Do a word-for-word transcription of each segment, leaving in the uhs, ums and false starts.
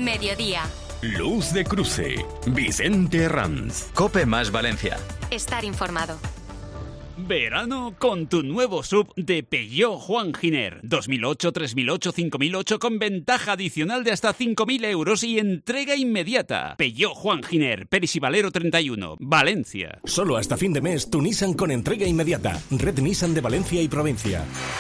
Mediodía. Luz de cruce. Vicente Herranz. COPE más Valencia. Estar informado. Verano con tu nuevo S U V de Peugeot Juan Giner. dos mil ocho, tres mil ocho, cinco mil ocho con ventaja adicional de hasta cinco mil euros y entrega inmediata. Peugeot Juan Giner, Peris y Valero treinta y uno, Valencia. Solo hasta fin de mes tu Nissan con entrega inmediata. Red Nissan de Valencia y provincia.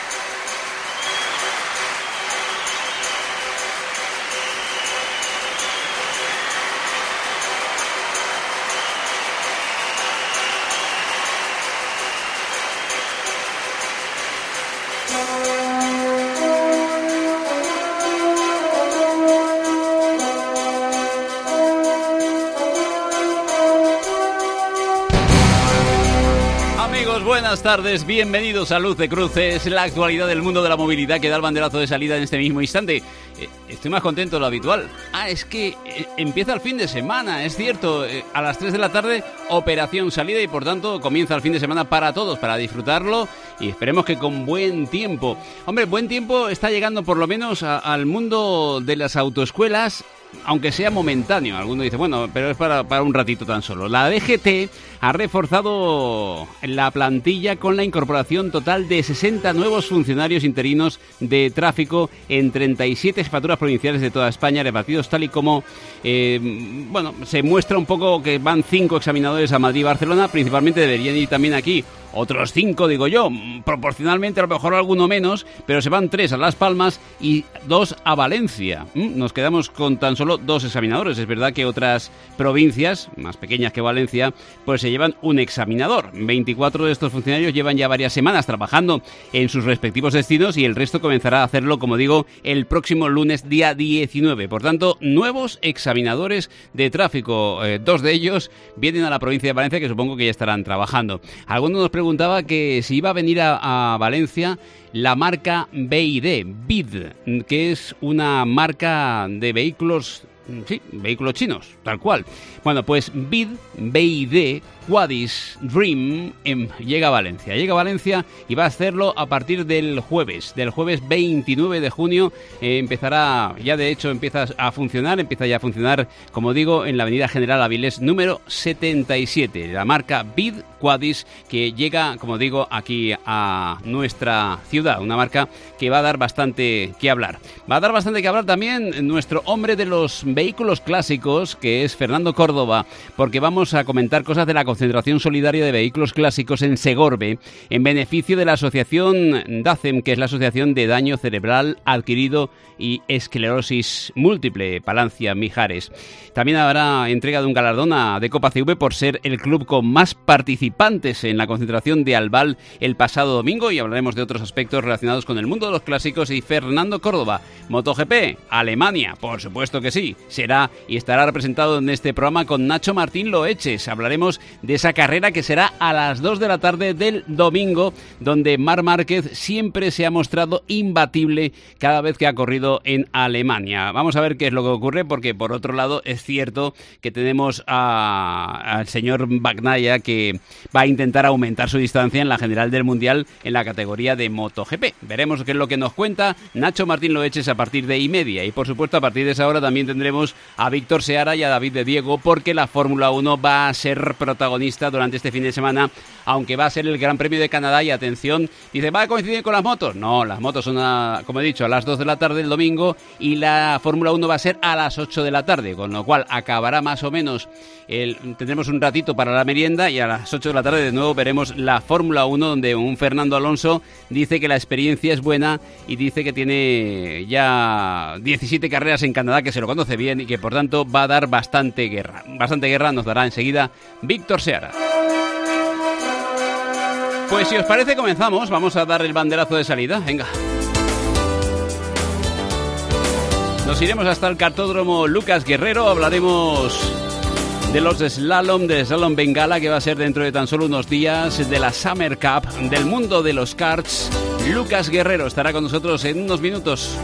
Buenas tardes, bienvenidos a Luz de Cruces, la actualidad del mundo de la movilidad que da el banderazo de salida en este mismo instante. Eh, estoy más contento de lo habitual. Ah, es que eh, empieza el fin de semana, es cierto. Eh, a las tres de la tarde, operación salida y por tanto comienza el fin de semana para todos, para disfrutarlo y esperemos que con buen tiempo. Hombre, buen tiempo está llegando por lo menos a, al mundo de las autoescuelas, aunque sea momentáneo. Alguno dice, bueno, pero es para, para un ratito tan solo. La D G T ha reforzado la plantilla con la incorporación total de sesenta nuevos funcionarios interinos de tráfico en treinta y siete jefaturas provinciales de toda España, repartidos tal y como, eh, bueno, se muestra un poco que van cinco examinadores a Madrid y Barcelona, principalmente deberían ir también aquí otros cinco, digo yo, proporcionalmente a lo mejor alguno menos, pero se van tres a Las Palmas y dos a Valencia. Nos quedamos con tan solo dos examinadores. Es verdad que otras provincias, más pequeñas que Valencia, pues se llevan un examinador. veinticuatro de estos funcionarios llevan ya varias semanas trabajando en sus respectivos destinos y el resto comenzará a hacerlo, como digo, el próximo lunes, día diecinueve. Por tanto, nuevos examinadores de tráfico. Eh, dos de ellos vienen a la provincia de Valencia, que supongo que ya estarán trabajando. Algunos nos preguntaba que si iba a venir a, a Valencia la marca B Y D, B I D, que es una marca de vehículos, sí, vehículos chinos, tal cual. Bueno, pues B I D, B Y D, Quadis, Dream, em, llega a Valencia. Llega a Valencia y va a hacerlo a partir del jueves. Del jueves veintinueve de junio eh, empezará, ya de hecho empieza a funcionar, empieza ya a funcionar, como digo, en la avenida General Avilés número setenta y siete. La marca B I D, Quadis, que llega, como digo, aquí a nuestra ciudad. Una marca que va a dar bastante que hablar. Va a dar bastante que hablar también nuestro hombre de los vehículos clásicos, que es Fernando Córdoba, porque vamos a comentar cosas de la concentración solidaria de vehículos clásicos en Segorbe, en beneficio de la asociación DACEM, que es la Asociación de Daño Cerebral Adquirido y Esclerosis Múltiple, Palancia Mijares. También habrá entrega de un galardón a de Copa C V por ser el club con más participantes en la concentración de Albal el pasado domingo, y hablaremos de otros aspectos relacionados con el mundo de los clásicos. Y Fernando Córdoba, MotoGP, Alemania, por supuesto que sí, será y estará representado en este programa con Nacho Martín Loeches. Hablaremos de esa carrera que será a las dos de la tarde del domingo, donde Marc Márquez siempre se ha mostrado imbatible cada vez que ha corrido en Alemania. Vamos a ver qué es lo que ocurre, porque por otro lado es cierto que tenemos a, al señor Bagnaia, que va a intentar aumentar su distancia en la general del Mundial en la categoría de MotoGP. Veremos qué es lo que nos cuenta Nacho Martín Loeches a partir de y media. Y por supuesto a partir de esa hora también tendremos a Víctor Seara y a David de Diego, porque la Fórmula uno va a ser protagonista durante este fin de semana, aunque va a ser el Gran Premio de Canadá. Y atención, dice, ¿va a coincidir con las motos? No, las motos son, a, como he dicho, a las dos de la tarde del domingo, y la Fórmula uno va a ser a las ocho de la tarde, con lo cual acabará más o menos, el, tendremos un ratito para la merienda, y a las ocho de la tarde de nuevo veremos la Fórmula uno, donde un Fernando Alonso dice que la experiencia es buena y dice que tiene ya diecisiete carreras en Canadá, que se lo conoce bien y que por tanto va a dar bastante guerra. Bastante guerra nos dará enseguida Víctor Seara. Pues si os parece comenzamos, vamos a dar el banderazo de salida, venga. Nos iremos hasta el cartódromo Lucas Guerrero, hablaremos de los slalom, de slalom bengala, que va a ser dentro de tan solo unos días, de la Summer Cup, del mundo de los karts. Lucas Guerrero estará con nosotros en unos minutos.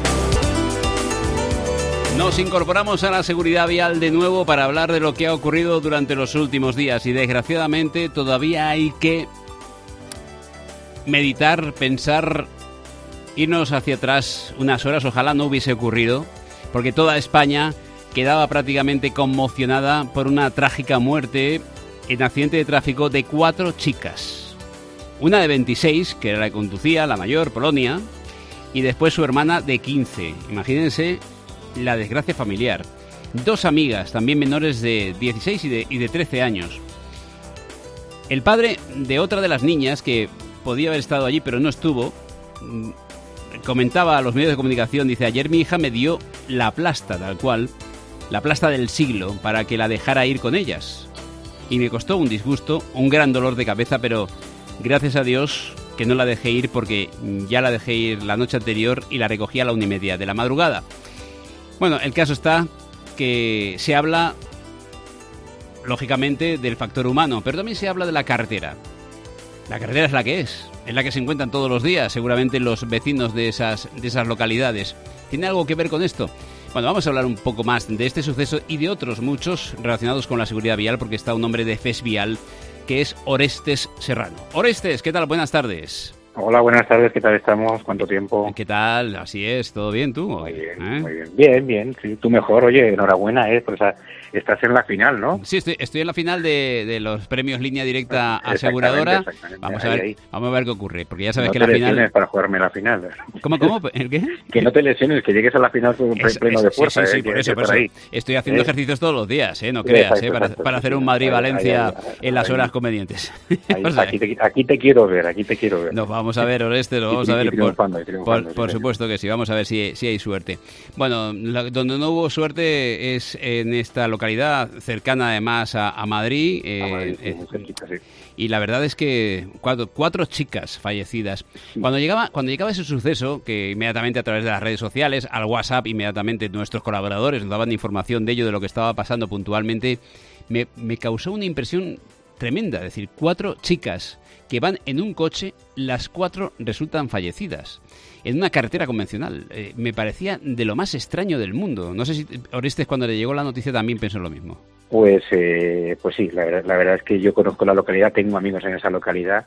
Nos incorporamos a la seguridad vial de nuevo para hablar de lo que ha ocurrido durante los últimos días, y desgraciadamente todavía hay que meditar, pensar, irnos hacia atrás unas horas. Ojalá no hubiese ocurrido, porque toda España quedaba prácticamente conmocionada por una trágica muerte en accidente de tráfico de cuatro chicas. Una de veintiséis, que era la que conducía, la mayor, Polonia, y después su hermana de quince. Imagínense la desgracia familiar. Dos amigas, también menores de dieciséis y de, y de trece años. El padre de otra de las niñas, que podía haber estado allí pero no estuvo, comentaba a los medios de comunicación, dice: ayer mi hija me dio la plasta, tal cual, la plasta del siglo, para que la dejara ir con ellas. Y me costó un disgusto, un gran dolor de cabeza, pero gracias a Dios que no la dejé ir, porque ya la dejé ir la noche anterior y la recogí a la una y media de la madrugada. Bueno, el caso está que se habla, lógicamente, del factor humano, pero también se habla de la carretera. La carretera es la que es, es la que se encuentran todos los días, seguramente los vecinos de esas, de esas localidades. ¿Tiene algo que ver con esto? Bueno, vamos a hablar un poco más de este suceso y de otros muchos relacionados con la seguridad vial, porque está un hombre de FESVial, que es Orestes Serrano. Orestes, ¿qué tal? Buenas tardes. Hola, buenas tardes, ¿qué tal estamos? ¿Cuánto tiempo? ¿Qué tal? Así es, ¿todo bien tú? Muy bien, ¿Eh? muy bien. Bien, bien, sí, tú mejor, oye, enhorabuena, ¿eh? Pues estás en la final, ¿no? Sí, estoy, estoy en la final de, de los premios Línea Directa Aseguradora. Exactamente, exactamente. Vamos a ver, ahí, ahí. vamos a ver qué ocurre, porque ya sabes no que la final... para jugarme la final. ¿Cómo, cómo? ¿El qué? Que no te lesiones, que llegues a la final con un Es, pleno es, de fuerza, sí, sí, sí, ¿eh? por que, eso, que por por eso. ahí. Estoy haciendo ¿Eh? ejercicios todos los días, ¿eh? No creas, Exacto, ¿eh? Para, exacto, para sí, hacer sí, un Madrid-Valencia ahí, ahí, ahí, en las ahí. horas convenientes. Ahí, O sea, aquí, te, aquí te quiero ver, aquí te quiero ver. nos vamos a ver, Oreste, nos Y- vamos y a ver por, triunfando, y triunfando, por, sí, por señor. supuesto que sí, vamos a ver si, si hay suerte. Bueno, la- donde no hubo suerte es en esta localidad cercana además a, a Madrid, eh, Ah, vale, sí, eh, muy cerquita, sí. y la verdad es que cuatro, cuatro chicas fallecidas. Cuando llegaba, cuando llegaba ese suceso, que inmediatamente a través de las redes sociales, al WhatsApp, inmediatamente nuestros colaboradores nos daban información de ello, de lo que estaba pasando puntualmente, me, me causó una impresión tremenda. Es decir, cuatro chicas que van en un coche, las cuatro resultan fallecidas en una carretera convencional. Eh, me parecía de lo más extraño del mundo. No sé si Orestes, cuando le llegó la noticia, también pensó lo mismo. Pues, eh, pues sí, la verdad, la verdad es que yo conozco la localidad, tengo amigos en esa localidad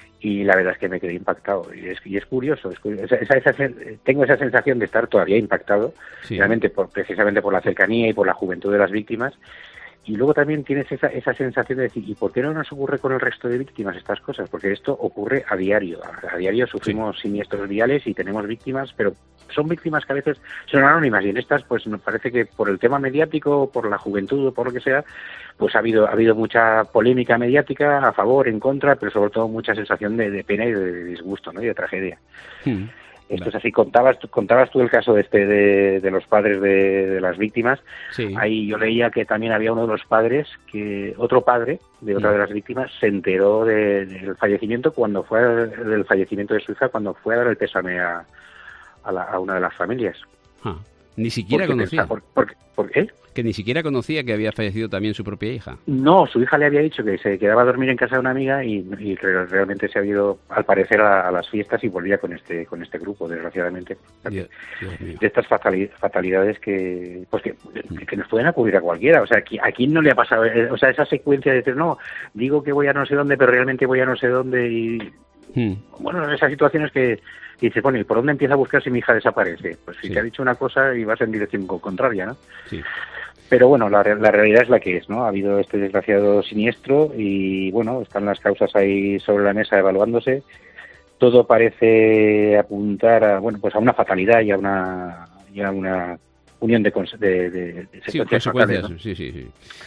y la verdad es que me quedé impactado. Y es, y es curioso, es curioso. Esa, esa, esa, tengo esa sensación de estar todavía impactado, Sí. realmente por, precisamente por la cercanía y por la juventud de las víctimas. Y luego también tienes esa, esa sensación de decir, ¿y por qué no nos ocurre con el resto de víctimas estas cosas? Porque esto ocurre a diario. A, a diario sufrimos sí. siniestros viales y tenemos víctimas, pero son víctimas que a veces son anónimas. Y en estas, pues nos parece que por el tema mediático, por la juventud o por lo que sea, pues ha habido ha habido mucha polémica mediática a favor, en contra, pero sobre todo mucha sensación de, de pena y de disgusto, ¿no? Y de tragedia. Hmm. Esto vale. Es así. Contabas, contabas tú el caso de este de, de los padres de, de las víctimas. Sí. Ahí yo leía que también había uno de los padres, que otro padre de otra de las víctimas se enteró de, del fallecimiento cuando fue a, del fallecimiento de su hija cuando fue a dar el pésame a, a, la, a una de las familias. Ah, ni siquiera porque conocía. Pensaba, por, por, por, ¿eh? Que ni siquiera conocía que había fallecido también su propia hija. No, su hija le había dicho que se quedaba a dormir en casa de una amiga y, y realmente se había ido, al parecer, a, a las fiestas y volvía con este con este grupo, desgraciadamente. Dios, Dios mío. De estas fatalidades que pues que, que nos pueden ocurrir a cualquiera. O sea, ¿a quién no le ha pasado? O sea, esa secuencia de decir, no, digo que voy a no sé dónde, pero realmente voy a no sé dónde y... Hmm. Bueno, esas situaciones que dices, bueno, ¿y por dónde empieza a buscar si mi hija desaparece? Pues si sí. te ha dicho una cosa y vas en dirección contraria, ¿no? Sí. Pero bueno, la, la realidad es la que es, ¿no? Ha habido este desgraciado siniestro y, bueno, están las causas ahí sobre la mesa evaluándose. Todo parece apuntar a, bueno, pues a una fatalidad y a una, y a una unión de, de, de, de sí, consecuencias, ¿no? Sí, sí, sí.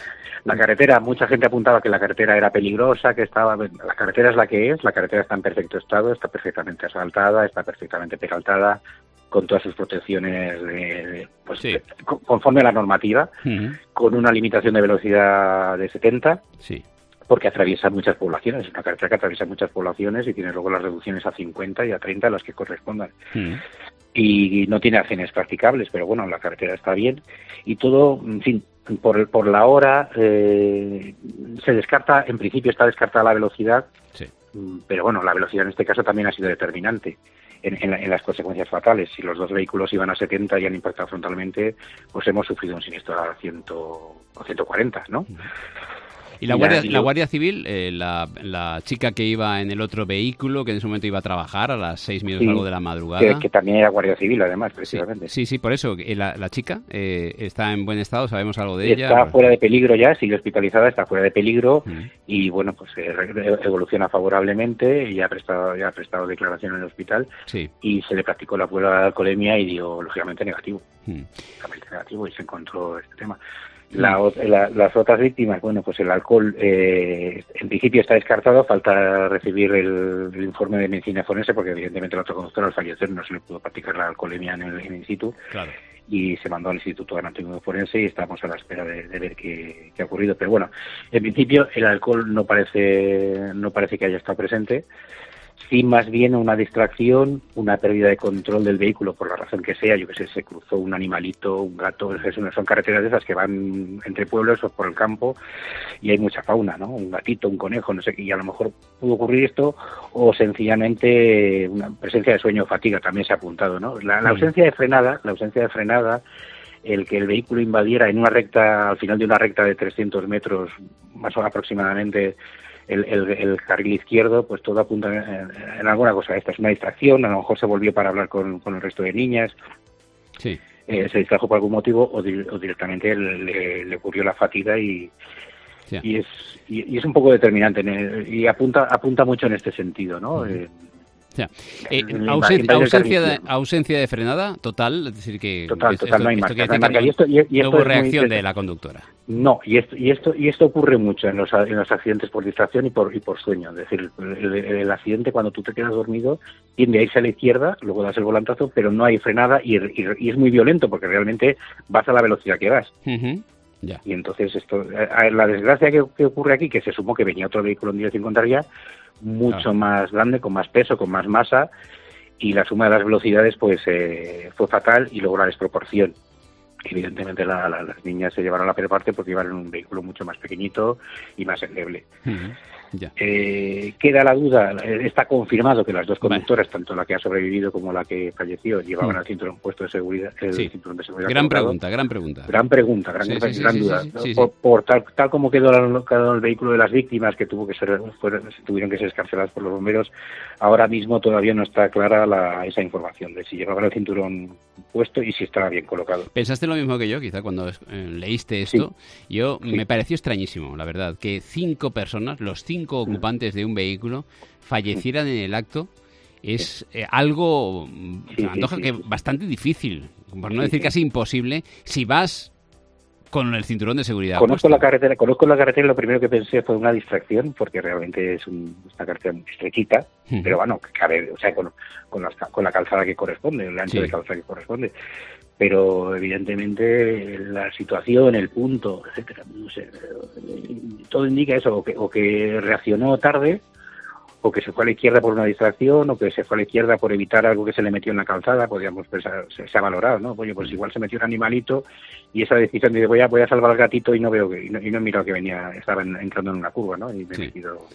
La carretera, mucha gente apuntaba que la carretera era peligrosa, que estaba... La carretera es la que es, la carretera está en perfecto estado, está perfectamente asfaltada, está perfectamente peraltada, con todas sus protecciones de, de, pues, sí. de, conforme a la normativa, uh-huh. con una limitación de velocidad de setenta, sí. porque atraviesa muchas poblaciones, es una carretera que atraviesa muchas poblaciones y tiene luego las reducciones a cincuenta y a treinta las que correspondan. Uh-huh. Y no tiene arcenes practicables, pero bueno, la carretera está bien y todo, en fin, por, por la hora eh, se descarta, en principio está descartada la velocidad, sí. pero bueno, la velocidad en este caso también ha sido determinante en, en, la, en las consecuencias fatales. Si los dos vehículos iban a setenta y han impactado frontalmente, pues hemos sufrido un siniestro a cien o ciento cuarenta, ¿no? ¿Y la, Guardia, la Guardia Civil, eh, la, la chica que iba en el otro vehículo, que en ese momento iba a trabajar a las seis minutos sí, algo de la madrugada? Que, que también era Guardia Civil, además, precisamente. Sí, sí, sí, por eso. La, la chica eh, está en buen estado, sabemos algo de está ella. Está fuera de peligro ya, sigue hospitalizada, está fuera de peligro uh-huh. y, bueno, pues eh, evoluciona favorablemente y ha prestado, ya ha prestado declaración en el hospital sí. y se le practicó la prueba de alcoholemia y dio, lógicamente, negativo. Uh-huh. negativo y se encontró este tema. La, la, las otras víctimas, bueno, pues el alcohol eh, en principio está descartado, falta recibir el, el informe de medicina forense porque evidentemente la otra conductora al fallecer no se le pudo practicar la alcoholemia en el, en el instituto claro. y se mandó al Instituto de Anatomía Forense y estamos a la espera de, de ver qué, qué ha ocurrido. Pero bueno, en principio el alcohol no parece no parece que haya estado presente. Sí, más bien una distracción, una pérdida de control del vehículo por la razón que sea, yo que sé, se cruzó un animalito, un gato, son carreteras de esas que van entre pueblos o por el campo y hay mucha fauna, ¿no? Un gatito, un conejo, no sé qué, y a lo mejor pudo ocurrir esto o sencillamente una presencia de sueño o fatiga, también se ha apuntado, ¿no? La, la ausencia de frenada, la ausencia de frenada, el que el vehículo invadiera en una recta, al final de una recta de trescientos metros, más o menos aproximadamente, El, el, el carril izquierdo, pues todo apunta en, en alguna cosa. Esta es una distracción, a lo mejor se volvió para hablar con, con el resto de niñas, sí. eh, se distrajo por algún motivo o, di, o directamente le, le ocurrió la fatiga y, sí. y, es, y, y es un poco determinante en el, y apunta apunta mucho en este sentido, ¿no? Uh-huh. eh, O sea, eh, ausen, ausencia, de, ausencia de frenada total, es decir que total, esto, total, no hay esto marca, que no, hay marca. Y esto, y, y esto no hubo es reacción muy, de la conductora. No, y esto y esto y esto ocurre mucho en los en los accidentes por distracción y por y por sueño, es decir, el, el accidente cuando tú te quedas dormido tiende a irse a la izquierda, luego das el volantazo, pero no hay frenada y, y, y es muy violento porque realmente vas a la velocidad que vas. Uh-huh. Ya. Y entonces esto, la desgracia que, que ocurre aquí, que se sumó que venía otro vehículo en dirección contraria, mucho ah. más grande, con más peso, con más masa, y la suma de las velocidades pues eh, fue fatal y luego la desproporción. Evidentemente la, la, las niñas se llevaron la peor parte porque iban en un vehículo mucho más pequeñito y más endeble. Uh-huh. Ya. Eh, queda la duda, está confirmado que las dos conductoras, vale. tanto la que ha sobrevivido como la que falleció, llevaban uh-huh. el cinturón puesto de seguridad. El sí. cinturón de seguridad gran colocado. pregunta, gran pregunta. Gran pregunta, gran, sí, gran, sí, gran sí, duda. Sí, sí, sí, por, sí. por tal, tal como quedó el vehículo de las víctimas, que tuvo que ser, fueron, tuvieron que ser escarceladas por los bomberos, ahora mismo todavía no está clara la, esa información de si llevaban el cinturón puesto y si estaba bien colocado. ¿Pensaste lo mismo que yo, quizá, cuando eh, leíste esto? Sí. Yo sí. me pareció extrañísimo, la verdad, que cinco personas, los cinco ocupantes de un vehículo, fallecieran en el acto. Es eh, algo, sí, se me antoja sí, sí, que sí. bastante difícil, por no sí, decir sí. casi imposible, si vas con el cinturón de seguridad. Conozco la carretera, conozco la carretera y lo primero que pensé fue una distracción, porque realmente es un, una carretera estrechita, uh-huh. pero bueno, cabe, o sea, con, con, la, con la calzada que corresponde, el ancho sí. de calzada que corresponde. Pero evidentemente la situación, el punto, etcétera, no sé, todo indica eso, o que, o que reaccionó tarde, o que se fue a la izquierda por una distracción, o que se fue a la izquierda por evitar algo que se le metió en la calzada, podríamos pensar, se, se ha valorado, ¿no? Oye, pues igual se metió un animalito y esa decisión de voy a, voy a salvar al gatito y no veo que, y no, y no he mirado que venía, estaba en, entrando en una curva, ¿no? Y me he sí. metido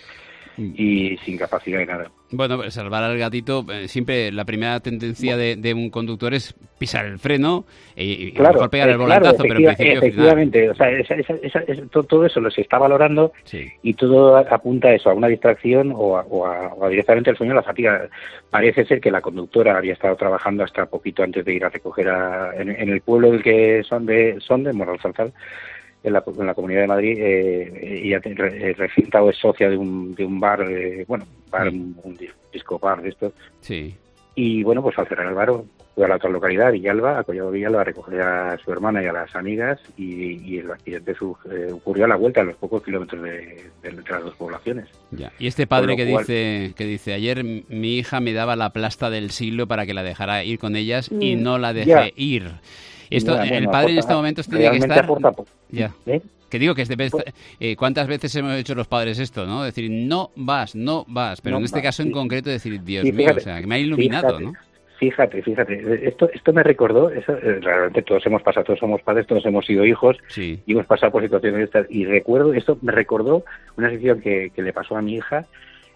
y sin capacidad de nada. Bueno, pues salvar al gatito, eh, siempre la primera tendencia de, de un conductor es pisar el freno y, y claro, a lo mejor pegar el volantazo, claro, pero en principio efectivamente, final. O sea, esa, esa, esa, esa, todo, todo eso lo se está valorando sí. y todo apunta a eso, a una distracción o a, o a, o a directamente al sueño o la fatiga. Parece ser que la conductora había estado trabajando hasta poquito antes de ir a recoger a, en, en el pueblo del que son de, son de Moralzarzal, en la, en la Comunidad de Madrid, eh, ella re, recinta o es socia de un, de un bar, eh, bueno, bar, sí. un disco bar de estos. Sí. Y bueno, pues al cerrar el bar, fue a la otra localidad, Villalba, a Collado Villalba, a recoger a su hermana y a las amigas, y, y el accidente su, eh, ocurrió a la vuelta, a los pocos kilómetros de, de, de las dos poblaciones. Ya. Y este padre que cual... dice que dice ayer mi hija me daba la plasta del siglo para que la dejara ir con ellas mm. y no la dejé ya. ir. Esto, ya, el bueno, padre aporta, en este momento tiene que estar... Aporta poco. Ya. ¿Eh? Que digo que es de, eh, ¿cuántas veces hemos hecho los padres esto, no? Decir, no vas, no vas. Pero no en este vas, caso sí. en concreto decir, Dios sí, fíjate, mío, o sea, que me ha iluminado, fíjate, ¿no? Fíjate, fíjate. Esto esto me recordó, eso, realmente todos hemos pasado, todos somos padres, todos hemos sido hijos sí. y hemos pasado por situaciones de estas. Y recuerdo, esto me recordó una situación que, que le pasó a mi hija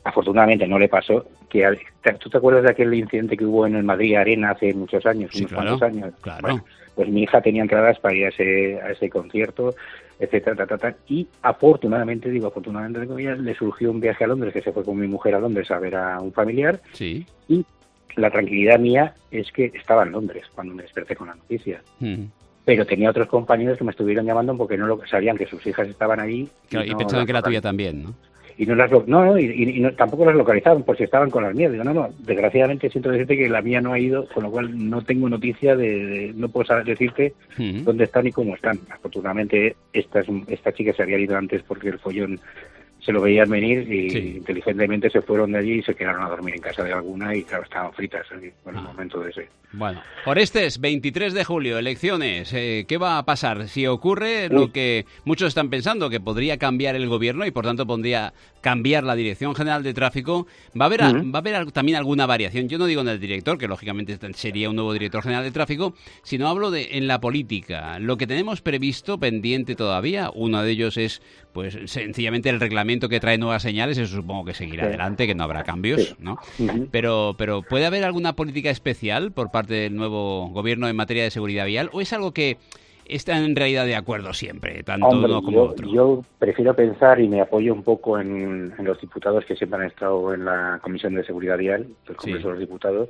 afortunadamente no le pasó. Que ¿Tú te acuerdas de aquel incidente que hubo en el Madrid Arena hace muchos años, sí, unos claro, cuantos años? Claro. Bueno, pues mi hija tenía entradas para ir a ese, a ese concierto, etcétera, ta, ta, ta, y afortunadamente, digo afortunadamente, digo, ya le surgió un viaje a Londres, que se fue con mi mujer a Londres a ver a un familiar, sí. Y la tranquilidad mía es que estaba en Londres cuando me desperté con la noticia. Mm. Pero tenía otros compañeros que me estuvieron llamando porque no lo sabían, que sus hijas estaban allí. Claro, y, y, no pensaban que la tuya también, ¿no? Y no las no, no y, y no, tampoco las localizaban por si estaban con las mías. Digo, no, no, desgraciadamente siento decirte que la mía no ha ido, con lo cual no tengo noticia de, de no puedo saber decirte uh-huh. dónde están y cómo están. Afortunadamente esta, esta chica se había ido antes porque el follón se lo veían venir y sí. inteligentemente se fueron de allí y se quedaron a dormir en casa de alguna y claro, estaban fritas en el ah. momento de ese. Bueno, Orestes, veintitrés de julio, elecciones. Eh, ¿Qué va a pasar? Si ocurre lo que muchos están pensando, que podría cambiar el gobierno y por tanto podría cambiar la Dirección General de Tráfico, ¿va a haber, uh-huh. va a haber también alguna variación? Yo no digo en el director, que lógicamente sería un nuevo Director General de Tráfico, sino hablo de en la política. Lo que tenemos previsto, pendiente todavía, uno de ellos es pues sencillamente el reglamento que trae nuevas señales, eso supongo que seguirá sí. adelante, que no habrá cambios, sí. ¿no? Uh-huh. Pero, pero ¿puede haber alguna política especial por parte del nuevo gobierno en materia de seguridad vial o es algo que está en realidad de acuerdo siempre, tanto Hombre, uno como yo, otro? Yo prefiero pensar y me apoyo un poco en, en los diputados que siempre han estado en la Comisión de Seguridad Vial, el Congreso sí. de los Diputados,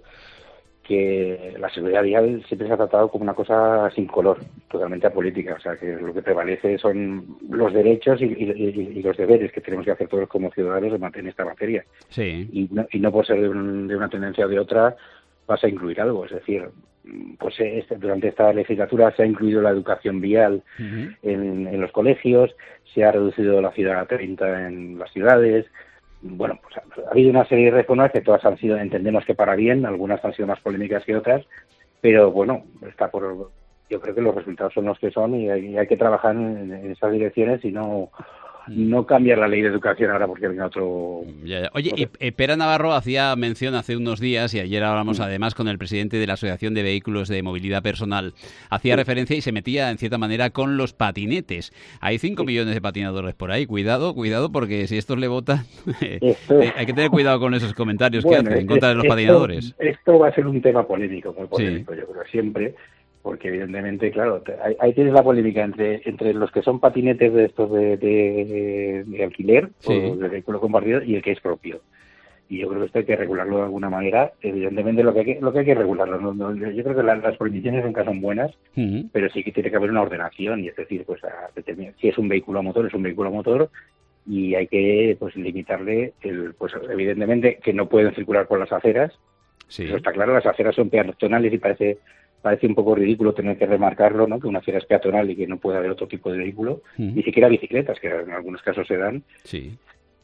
que la seguridad vial siempre se ha tratado como una cosa sin color, totalmente apolítica, o sea, que lo que prevalece son los derechos y, y, y los deberes que tenemos que hacer todos como ciudadanos en esta materia. Sí. Y, no, y no por ser de, un, de una tendencia o de otra vas a incluir algo, es decir, pues este, durante esta legislatura se ha incluido la educación vial uh-huh. en, en los colegios, se ha reducido la ciudad a treinta en las ciudades. Bueno, pues ha, ha habido una serie de reformas que todas han sido, entendemos que para bien, algunas han sido más polémicas que otras, pero bueno, está por, yo creo que los resultados son los que son y hay, y hay que trabajar en, en esas direcciones y no no cambiar la ley de educación ahora porque venga otro... Ya, ya. Oye, y, y Pera Navarro hacía mención hace unos días, y ayer hablamos mm. además con el presidente de la Asociación de Vehículos de Movilidad Personal, hacía sí. referencia y se metía en cierta manera con los patinetes. Hay cinco sí. millones de patinadores por ahí, cuidado, cuidado, porque si estos le votan, esto... hay que tener cuidado con esos comentarios bueno, que hacen en contra de los esto, patinadores. Esto va a ser un tema polémico, muy polémico, sí. yo creo, siempre... Porque evidentemente, claro, ahí, ahí tienes la polémica entre entre los que son patinetes de estos de, de, de alquiler sí. o de vehículo compartido y el que es propio. Y yo creo que esto hay que regularlo de alguna manera. Evidentemente lo que hay que, lo que, hay que regularlo. ¿no? No, yo creo que la, las prohibiciones nunca son buenas, uh-huh. pero sí que tiene que haber una ordenación. Y es decir, pues a, si es un vehículo a motor, es un vehículo a motor y hay que pues limitarle, el pues evidentemente que no pueden circular por las aceras. Sí. Eso está claro, las aceras son peatonales y parece... Parece un poco ridículo tener que remarcarlo, ¿no? Que una acera es peatonal y que no puede haber otro tipo de vehículo, uh-huh. ni siquiera bicicletas, que en algunos casos se dan. Sí.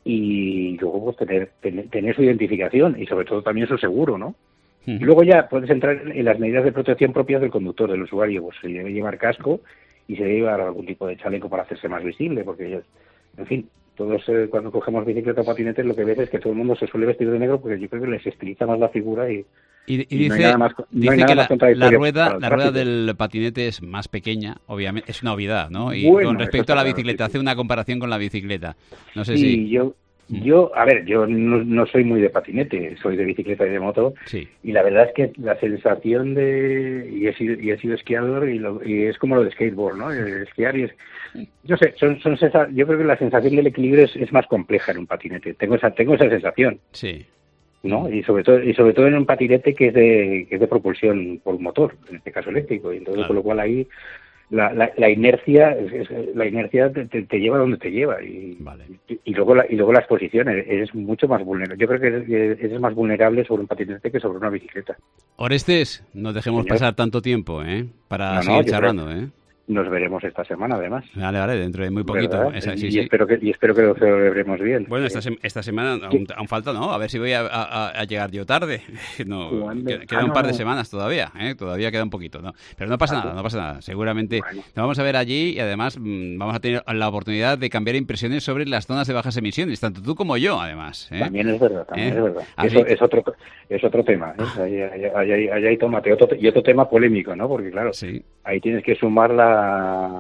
Y luego pues tener, tener, tener su identificación y sobre todo también su seguro, ¿no? Uh-huh. Y luego ya puedes entrar en las medidas de protección propias del conductor, del usuario. Pues se debe llevar casco y se debe llevar algún tipo de chaleco para hacerse más visible, porque, en fin, todos eh, cuando cogemos bicicleta o patinetes lo que ves es que todo el mundo se suele vestir de negro porque yo creo que les estiliza más la figura y... Y, y dice, no más, no dice que la, la rueda la rueda del patinete es más pequeña, obviamente, es una obviedad, ¿no? Y bueno, con respecto a la bicicleta, hace una comparación con la bicicleta. No sé sí, si... yo, yo, a ver, yo no, no soy muy de patinete, soy de bicicleta y de moto. Sí. Y la verdad es que la sensación de... Y he sido, y he sido esquiador y, lo, y es como lo de skateboard, ¿no? Esquiar y es... Yo sé, son, son sensa, yo creo que la sensación del equilibrio es, es más compleja en un patinete. Tengo esa, tengo esa sensación. Sí. ¿no? Y sobre todo y sobre todo en un patinete que es de que es de propulsión por motor, en este caso eléctrico, y entonces claro. Con lo cual ahí la, la, la inercia es, es, la inercia te, te, te lleva donde te lleva y, vale. y, y luego la, y luego la exposición es mucho más vulnerable. Yo creo que es, es más vulnerable sobre un patinete que sobre una bicicleta. Orestes, no dejemos Señor. pasar tanto tiempo, ¿eh? Para no, seguir no, charlando, creo... ¿eh? Nos veremos esta semana, además. Vale, vale, dentro de muy poquito. Esa, sí, y, sí. Espero que, y espero que lo celebremos bien. Bueno, esta, se, esta semana aún, aún falta, ¿no? A ver si voy a, a, a llegar yo tarde. No, queda ah, un no. par de semanas todavía, ¿eh? Todavía queda un poquito, ¿no? Pero no pasa ah, nada, no pasa nada. Seguramente bueno. Nos vamos a ver allí y además mmm, vamos a tener la oportunidad de cambiar impresiones sobre las zonas de bajas emisiones, tanto tú como yo, además. ¿eh? También es verdad, también ¿Eh? es verdad. Eso es otro, es otro tema, ¿eh? Ahí, ahí, ahí, ahí, ahí hay tomate. Otro, y otro tema polémico, ¿no? Porque, claro, sí. ahí tienes que sumar la...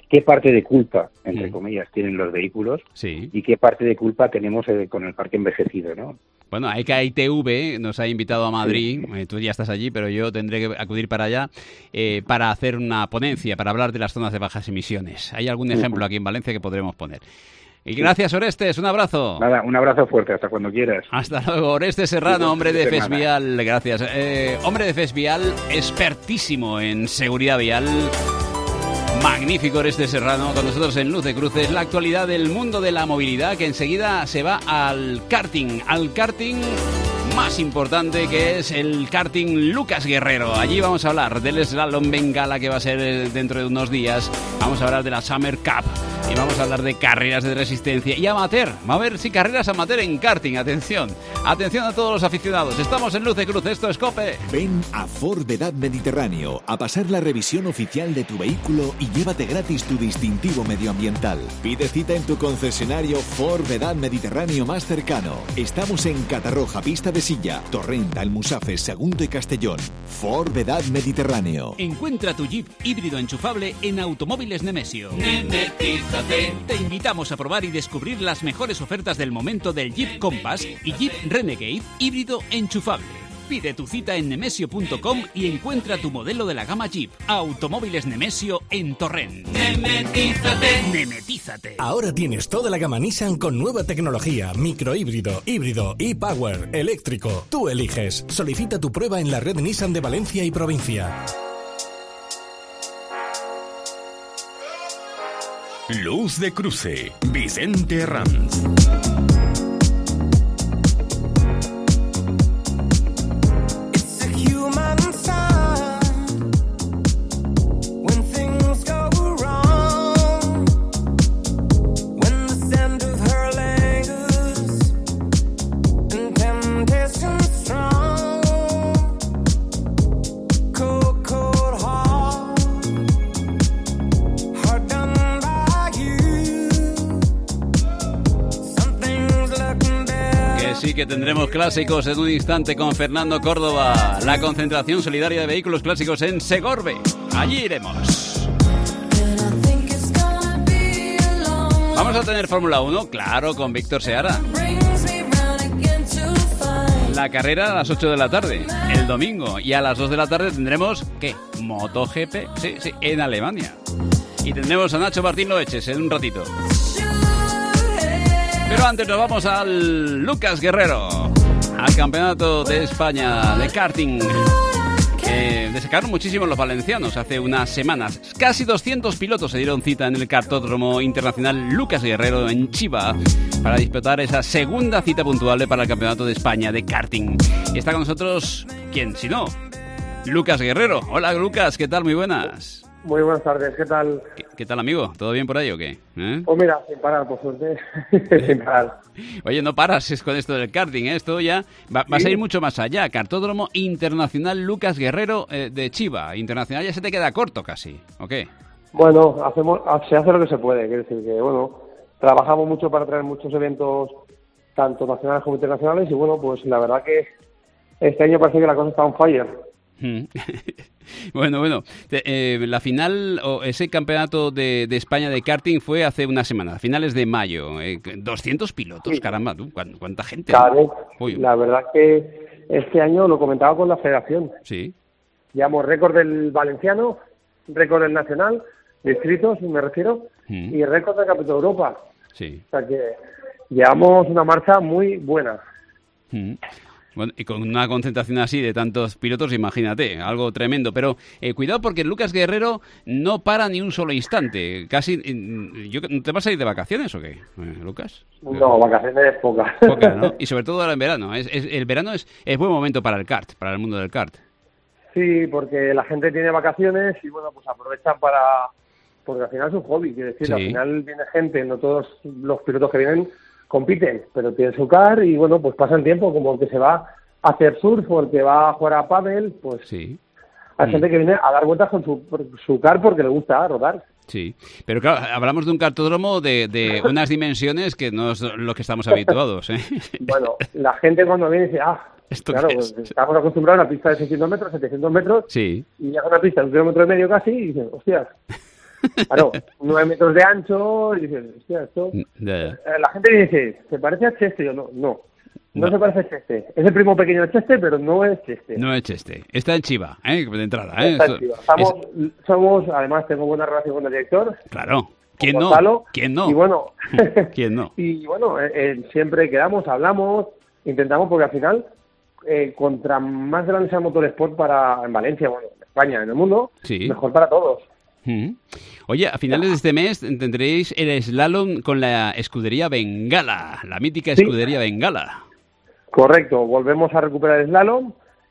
qué parte de culpa, entre comillas, tienen los vehículos sí. y qué parte de culpa tenemos eh, con el parque envejecido, ¿no? Bueno, E C A I T V nos ha invitado a Madrid, sí. eh, tú ya estás allí, pero yo tendré que acudir para allá, eh, para hacer una ponencia, para hablar de las zonas de bajas emisiones. ¿Hay algún ejemplo aquí en Valencia que podremos poner? Y gracias, Orestes, un abrazo. Nada, un abrazo fuerte, hasta cuando quieras. Hasta luego, Orestes Serrano, hombre de Fesvial, gracias. Eh, hombre de Fesvial, expertísimo en seguridad vial. Magnífico Orestes Serrano, con nosotros en Luz de Cruces, la actualidad del mundo de la movilidad, que enseguida se va al karting, al karting más importante, que es el karting Lucas Guerrero. Allí vamos a hablar del slalom Bengala, que va a ser dentro de unos días. Vamos a hablar de la Summer Cup y vamos a hablar de carreras de resistencia y amateur. Va a haber, sí, carreras amateur en karting. Atención, atención a todos los aficionados. Estamos en Luz de Cruces, esto es COPE. Ven a Ford Vedad Mediterráneo a pasar la revisión oficial de tu vehículo y llévate gratis tu distintivo medioambiental. Pide cita en tu concesionario Ford Vedad Mediterráneo más cercano. Estamos en Catarroja, Pista de Silla, Torrent, Almusafes, Sagunto y Castellón. Ford Vedad Mediterráneo. Encuentra tu Jeep híbrido enchufable en Automóviles Nemesio. Nemetízate. Te invitamos a probar y descubrir las mejores ofertas del momento del Jeep Compass y Jeep Renegade híbrido enchufable. Pide tu cita en nemesio punto com y encuentra tu modelo de la gama Jeep. Automóviles Nemesio en Torrent. Nemetízate. Nemetízate. Ahora tienes toda la gama Nissan con nueva tecnología, microhíbrido, híbrido, e-Power, eléctrico. Tú eliges. Solicita tu prueba en la red Nissan de Valencia y provincia. Luz de Cruce, Vicente Ranz. Que tendremos clásicos en un instante con Fernando Córdoba. La concentración solidaria de vehículos clásicos en Segorbe. Allí iremos. Vamos a tener Fórmula uno, claro, con Víctor Seara. La carrera a las ocho de la tarde, el domingo. Y a las dos de la tarde tendremos, ¿qué? MotoGP, sí, sí, en Alemania. Y tendremos a Nacho Martín Loeches en un ratito. Pero antes nos vamos al Lucas Guerrero, al Campeonato de España de karting, que destacaron muchísimo los valencianos hace unas semanas. Casi doscientos pilotos se dieron cita en el Kartódromo Internacional Lucas Guerrero en Chiva para disputar esa segunda cita puntuable para el Campeonato de España de karting. Y está con nosotros, ¿quién si no? Lucas Guerrero. Hola Lucas, ¿qué tal? Muy buenas. Muy buenas tardes, ¿qué tal? ¿Qué, qué tal, amigo? ¿Todo bien por ahí o qué? ¿Eh? Pues mira, sin parar, por suerte, sin parar. Oye, no paras es con esto del karting, ¿eh? Esto ya va, va ¿Sí? a ir mucho más allá. Kartódromo Internacional Lucas Guerrero eh, de Chiva. Internacional ya se te queda corto casi, ¿o qué? Bueno, hacemos, se hace lo que se puede, quiere decir que, bueno, trabajamos mucho para traer muchos eventos, tanto nacionales como internacionales, y bueno, pues la verdad que este año parece que la cosa está on fire. Bueno, bueno, eh, la final o ese campeonato de, de España de karting fue hace una semana, a finales de mayo. Eh, doscientos pilotos, sí. Caramba, ¿tú? ¿Cuánta gente? Claro, ¿no? La verdad que este año lo comentaba con la federación. Sí. Llevamos récord del valenciano, récord del nacional, distritos, me refiero, mm. y récord del Campeonato de Europa. Sí. O sea que llevamos una marcha muy buena. Mm. Bueno, y con una concentración así de tantos pilotos, imagínate, algo tremendo. Pero eh, cuidado porque Lucas Guerrero no para ni un solo instante. Casi, yo, ¿te vas a ir de vacaciones o qué, eh, Lucas? No, vacaciones pocas. Poca, ¿no? Y sobre todo ahora en verano. Es, es, el verano es, es buen momento para el kart, para el mundo del kart. Sí, porque la gente tiene vacaciones y bueno, pues aprovechan para... Porque al final es un hobby, quiere decir, sí. Al final viene gente, no todos los pilotos que vienen compiten, pero tienen su car y bueno, pues pasan tiempo, como el que se va a hacer surf o el que va a jugar a pádel, pues sí. Hay mm. gente que viene a dar vueltas con su, su car porque le gusta rodar. Sí, pero claro, hablamos de un kartódromo de, de unas dimensiones que no es lo que estamos habituados, ¿eh? Bueno, la gente cuando viene dice, ah, ¿esto claro, pues estamos acostumbrados a una pista de seiscientos metros, setecientos metros, sí. Y llega una pista de un kilómetro y medio casi y dicen, hostias, Claro, nueve metros de ancho, y dices, hostia, esto... Yeah. La gente dice, ¿se parece a Cheste? Yo, no, no, no, no se parece a Cheste. Es el primo pequeño de Cheste, pero no es Cheste. No es Cheste. Está en Chiva, ¿eh? De entrada, ¿eh? Está en Chiva. Estamos, es... somos, además, tengo buena relación con el director. Claro. ¿Quién no? Gonzalo, ¿Quién no? Y bueno, ¿Quién no? Y bueno, eh, eh, siempre quedamos, hablamos, intentamos, porque al final, eh, contra más grande sea el motorsport para en Valencia, bueno, en España, en el mundo, sí. Mejor para todos. Mm. Oye, a finales de este mes tendréis el slalom con la escudería Bengala, la mítica escudería sí. Bengala. Correcto, volvemos a recuperar el slalom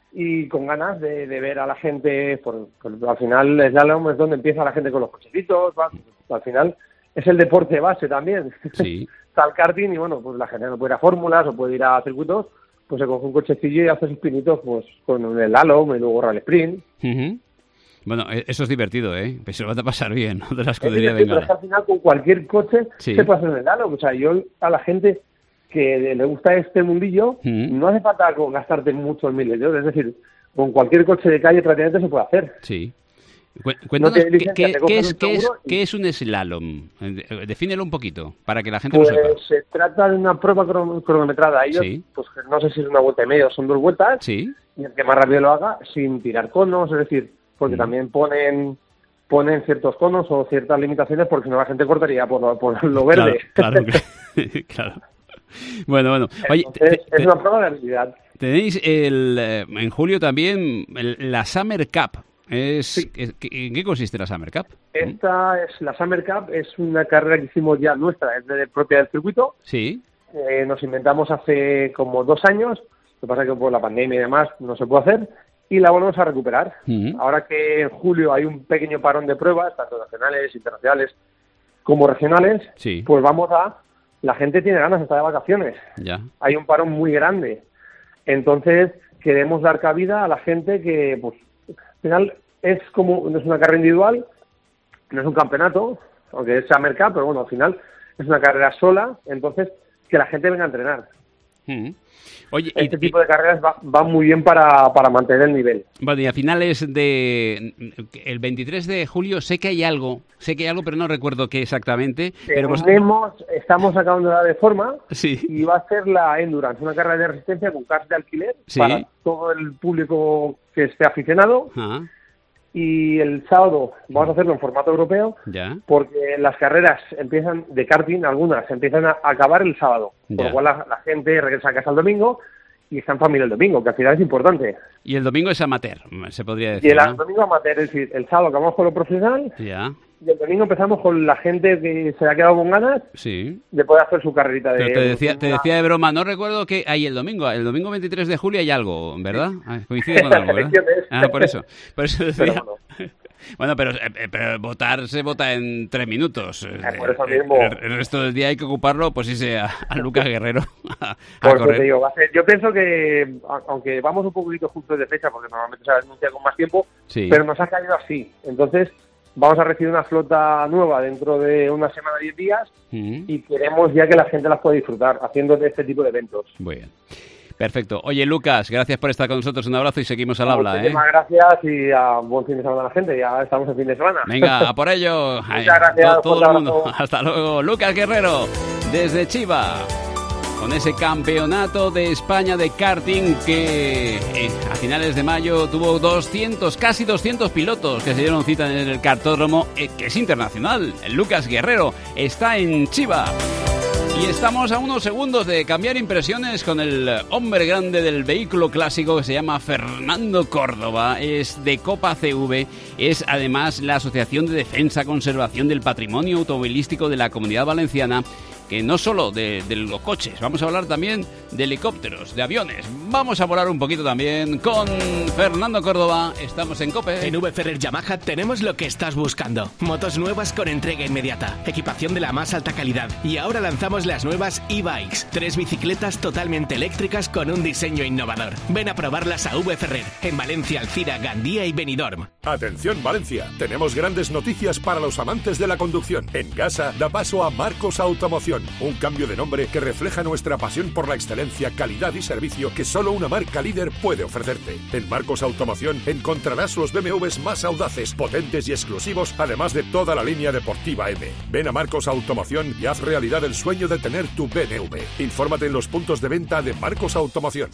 y con ganas de, de ver a la gente, por, por, al final el slalom es donde empieza la gente con los cochecitos, ¿va? Al final es el deporte base también. Sí. Está el karting y bueno, pues la gente no puede ir a fórmulas o puede ir a circuitos, pues se coge un cochecillo y hace sus pinitos pues con el slalom y luego rally sprint. Uh-huh. Bueno, eso es divertido, ¿eh? Pues se lo va a pasar bien, ¿no? De la escudería de Bengala. Pero es que al final con cualquier coche sí. se puede hacer el slalom. O sea, yo a la gente que le gusta este mundillo, uh-huh. no hace falta gastarte muchos miles de euros. Es decir, con cualquier coche de calle prácticamente se puede hacer. Sí. Cuéntanos, no ¿qué, qué, ¿qué, es, ¿qué, es, y... ¿qué es un slalom? Defínelo un poquito, para que la gente pues lo sepa. Se trata de una prueba cron- cronometrada. Ellos, sí. pues no sé si es una vuelta y media o son dos vueltas, sí. y el que más rápido lo haga, sin tirar conos, es decir, porque mm. también ponen ponen ciertos conos o ciertas limitaciones, porque si no la gente cortaría por lo, por lo verde. Claro, claro, claro. Bueno, bueno. Oye, Entonces, te, te, es una prueba de habilidad. Tenéis el, en julio también el, la Summer Cup. Es, sí. ¿En qué consiste la Summer Cup? Esta es la Summer Cup, es una carrera que hicimos ya nuestra, es de propia del circuito. Sí. Eh, nos inventamos hace como dos años, lo que pasa es que por la pandemia y demás no se puede hacer, y la volvemos a recuperar. Uh-huh. Ahora que en julio hay un pequeño parón de pruebas, tanto nacionales, internacionales como regionales, sí. pues vamos a... La gente tiene ganas, está de vacaciones. Ya. Hay un parón muy grande. Entonces queremos dar cabida a la gente que... pues al final es como, no es una carrera individual, no es un campeonato, aunque es Summer Cup, pero bueno, al final es una carrera sola, entonces que la gente venga a entrenar. Mm. Oye, este y, tipo de carreras va, va muy bien para, para mantener el nivel. Bueno, y a finales de el veintitrés de julio sé que hay algo, sé que hay algo, pero no recuerdo qué exactamente. Pero Tenemos, pues... Estamos acabando de forma sí. y va a ser la Endurance, una carrera de resistencia con cars de alquiler sí. para todo el público que esté aficionado. Ah. Y el sábado vamos a hacerlo en formato europeo, ya. porque las carreras empiezan de karting, algunas empiezan a acabar el sábado, ya. Por lo cual la, la gente regresa a casa el domingo y está en familia el domingo, que al final es importante. Y el domingo es amateur, se podría decir. Y el ¿no? domingo amateur, es decir, el sábado acabamos con lo profesional, ya. Y el domingo empezamos con la gente que se ha quedado con ganas sí. de poder hacer su carrerita de... Pero te decía, te decía de broma, no recuerdo que hay el domingo, el domingo veintitrés de julio hay algo, ¿verdad? Coincide con algo, ¿verdad? Ah, por eso. Por eso decía... Pero bueno. Bueno, pero, pero votar se vota en tres minutos. Eh, por eso mismo. El, el resto del día hay que ocuparlo, pues irse a, a Lucas Guerrero a, a por correr. Te digo, va a ser, yo pienso que, aunque vamos un poquito justos de fecha, porque normalmente se anuncia con más tiempo, sí. pero nos ha caído así. Entonces, vamos a recibir una flota nueva dentro de una semana, diez días, uh-huh. y queremos ya que la gente las pueda disfrutar haciendo de este tipo de eventos. Muy bien. Perfecto. Oye, Lucas, gracias por estar con nosotros. Un abrazo y seguimos al habla. Muchísimas ¿eh? gracias y a buen fin de semana a la gente. Ya estamos en fin de semana. Venga, a por ello. Muchas gracias. Todo, todo el mundo. Hasta luego. Lucas Guerrero, desde Chiva, con ese campeonato de España de karting que eh, a finales de mayo tuvo doscientos, casi doscientos pilotos que se dieron cita en el kartódromo, eh, que es internacional. El Lucas Guerrero está en Chiva. Y estamos a unos segundos de cambiar impresiones con el hombre grande del vehículo clásico que se llama Fernando Córdoba. Es de Copa C V, es además la Asociación de Defensa y Conservación del Patrimonio Automovilístico de la Comunidad Valenciana, que no solo de, de los coches, vamos a hablar también de helicópteros, de aviones. Vamos a volar un poquito también con Fernando Córdoba. Estamos en COPE. En V Ferrer Yamaha tenemos lo que estás buscando. Motos nuevas con entrega inmediata, equipación de la más alta calidad. Y ahora lanzamos las nuevas e-bikes, tres bicicletas totalmente eléctricas con un diseño innovador. Ven a probarlas a V Ferrer, en Valencia, Alcira, Gandía y Benidorm. Atención Valencia, tenemos grandes noticias para los amantes de la conducción. En Gasa da paso a Marcos Automoción. Automoción, un cambio de nombre que refleja nuestra pasión por la excelencia, calidad y servicio que solo una marca líder puede ofrecerte. En Marcos Automoción encontrarás los B M Ws más audaces, potentes y exclusivos, además de toda la línea deportiva M. Ven a Marcos Automoción y haz realidad el sueño de tener tu B M W. Infórmate en los puntos de venta de Marcos Automoción.